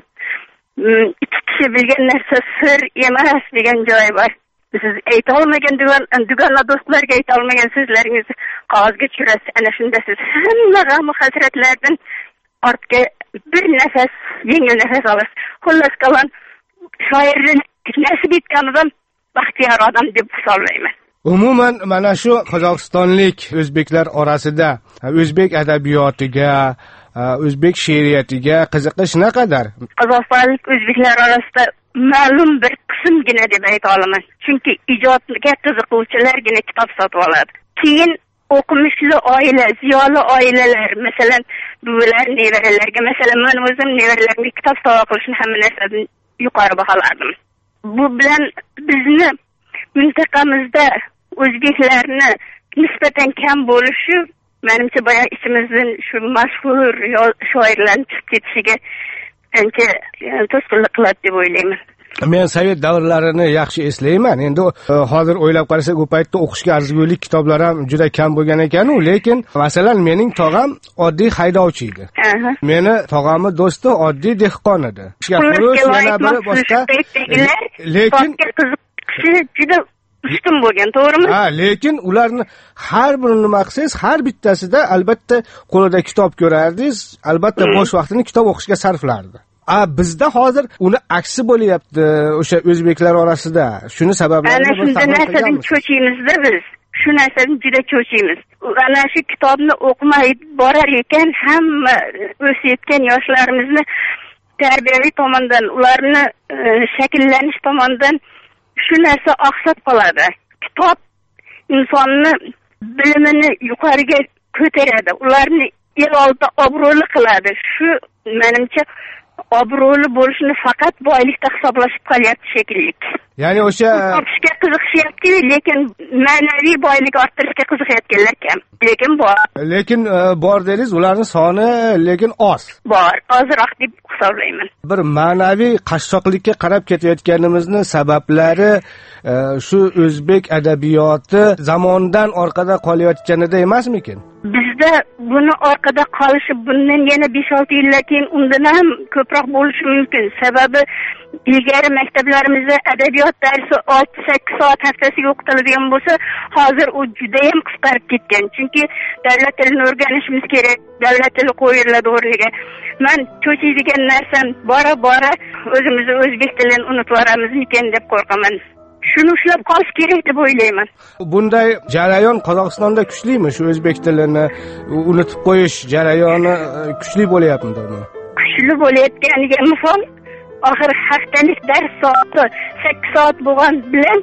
Ikki kishi bilgan narsa sir emas degan joyi bor. Siz ayta olmagan dugonla do'stlarga ayta olmagan so'zlaringizni qog'ozga tushirasiz. Ana shunda siz hamma g'am hasratlardan ortga bir nafas, yengil nafas olasiz. Xullas kalon shoirlik nasib etgan odam baxtiyor odam deb hisoblayman. Umuman mana shu qozog'istonlik o'zbeklar orasida o'zbek adabiyotiga, o'zbek she'riyatiga qiziqish naqadar? Qozog'istonlik o'zbeklar orasida ma'lum bir qismgina deb ayta olaman. Chunki ijodga qiziquvchilargina kitob sotib oladi. Keyin o'qimishli oila, ziyoli oilalar, masalan, buvilar nevaralarga, masalan, men o'zim nevaralarimga kitob sovg'a qilishni hamma narsadan yuqori baholardim. Bu bilan bizni mintaqamizda o'zbeklarni nisbatan kam bo'lishi, menimcha boya ichimizdan shu mashhur shoirlarning chiqib ketishiga ancha to'sqinlik qiladi deb o'ylayman. Men sovet davrlarini yaxshi eslayman. Endi hozir o'ylab qarasak, u paytda o'qishga arzigulik kitoblar ham juda kam bo'lgan ekan-u, lekin masalan mening tog'am oddiy haydovchi edi. Meni tog'amning do'sti oddiy dehqon edi. Yana biri boshqa. Lekin kishi juda ustun bo'lgan, to'g'rimi? Ha, lekin ularni har birini nima qilsangiz, har bittasida albatta qo'lida kitob ko'rardingiz, albatta bo'sh vaqtini kitob o'qishga sarflardi. A bizda hozir uni aksi bo'lyapti o'sha o'zbeklar orasida. Shuni sabablarini bir tahlil narsadan cho'chiymiz-da biz. Shu narsadan juda cho'chiymiz. Ana shu kitobni o'qimay borar ekan, hamma o'sayotgan yoshlarimizni tarbiyaviy tomondan, ularni shakllanish tomonidan shu narsa oqsab qoladi. Kitob insonni bilimini yuqoriga ko'taradi, ularni el oldida obro'li qiladi. Shu menimcha obro'li bo'lishni faqat boylikda hisoblashib qolyapti shekilli. Ya'ni o'sha o'qishga qiziqishyapti, lekin ma'naviy boylik orttirishga qiziqayotganlar kam. Lekin bor. Lekin bor deriz, ularning soni lekin oz. Bor, ozroq deb hisoblayman. Bir ma'naviy qashshoqlikka qarab ketayotganimizning sabablari shu o'zbek adabiyoti zamondan orqada qolayotganida emasmikin? Bizda buni orqada qolishi bundan yana besh olti yillar keyin undan ham ko'proq bo'lishi mumkin. Sababi ilgari maktablarimizda adabiyot darsi olti sakkiz soat haftasiga o'qitiladigan bo'lsa, hozir u juda ham qisqarib ketgan. Chunki davlat tilini o'rganishimiz kerak, davlat tili qo'yiladi o'rniga. Men cho'chiydigan narsam bora-bora o'zimizni o'zbek tilini unutib yuboramizmikin deb qo'rqaman. Shuni ushlab qolish kerak deb o'ylayman. Bunday jarayon Qozog'istonda kuchlimi? Shu o'zbek tilini unutib qo'yish jarayoni kuchli bo'layaptimi? Kuchli bo'layotganiga misol, oxir haftalik dars soati sakkiz soat bo'lgan bilan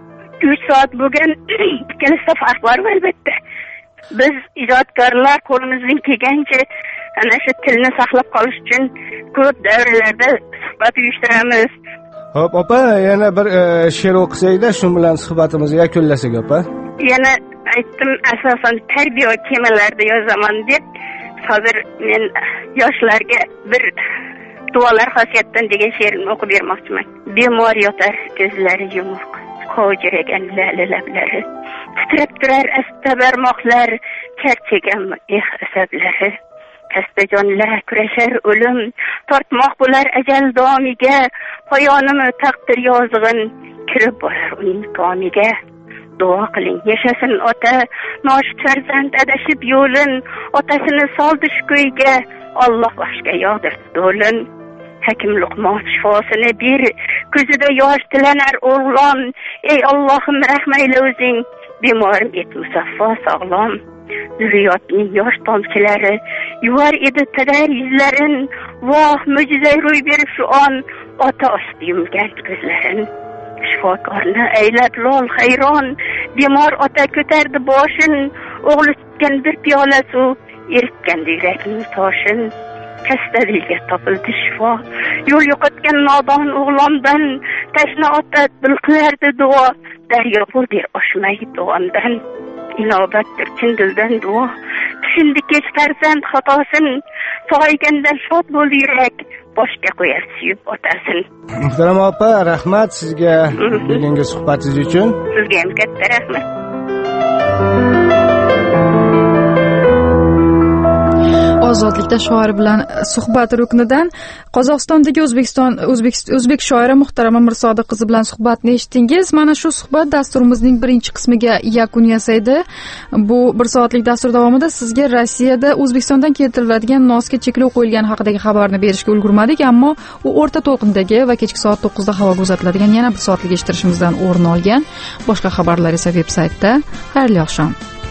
uch soat bo'lgan ikkalasida farq bor albatta. Biz ijodkorlar qo'limizdan kelgancha ana shu tilni saqlab qolish uchun ko'p davrlarda suhbat uyushtiramiz. Hop, opa, yana bir she'r o'qisayda, shu bilan suhbatimizni yakunlasak, opa. Yana aytdim, asosan tarbiya kemalarida yozaman deb, hozir men yoshlarga bir duolar xosiyatdan degan she'rni o'qib bermoqchiman. Bemor yotar, ko'zlari yumuq, qovjiragan lali lablari, titrab turar asta barmoqlar, charchagan eh asablari. Kastajonlar kurashar o'lim, tortmoq bo'lar ajal domiga, poyonimi taqdir yozg'in, kirib borar uning komiga. Duo qiling, yashasin ota, noshud farzand adashib yo'lin, otasini soldi shu ko'yga, Alloh boshga yog'dirdi do'lin. Hakim Luqmon shifosini ber, ko'zida yosh tilanar o'g'lon, ey Allohim rahmayla o'zing, bemorim et musaffo sog'lom. Zurriyotning yosh tomchilari yuvar edi tadar yuzlarin, voh mo'jiza ro'y berib shu on, ota ochdi yumgan ko'zlarin. Shifokorni aylab lol hayron, bemor ota ko'tardi boshin, o'g'li tutgan bir piyola suv eritgandi yurakning toshin. Xasta dilga topildi shifo. Yo'l yo'qotgan nodon o'g'londan tashna ota dil qilardi duo. Daryo bo'ldi oshmaydi duondan. Inobatdir chin dildan duo. Tushundi kech farzand xatosin. Sog'ayganda shod bo'l yurak. Boshga qo'yar suyib otasin. Muhtaram opa, rahmat sizga bugungi suhbatingiz uchun. Sizga ham katta rahmat. Ozodlikda shoir bilan suhbat ruknidan Qozog'istondagi O'zbekiston O'zbek O'zbek shoiri Muhtarama Mirsodiq qizi bilan suhbatni eshitdingiz. Mana shu suhbat dasturimizning birinchi qismiga yakun yasaydi. Bu bir soatlik dastur davomida sizga Rossiyada O'zbekistondan keltiriladigan nosga cheklov qo'yilgani haqidagi xabarni berishga ulgurmadik, ammo u o'rta to'lqindagi va kechki soat to'qqizda havoga uzatiladigan yana bir soatlik eshittirishimizdan o'rin olgan. Boshqa xabarlar esa veb-saytda. Xayrli oqshom.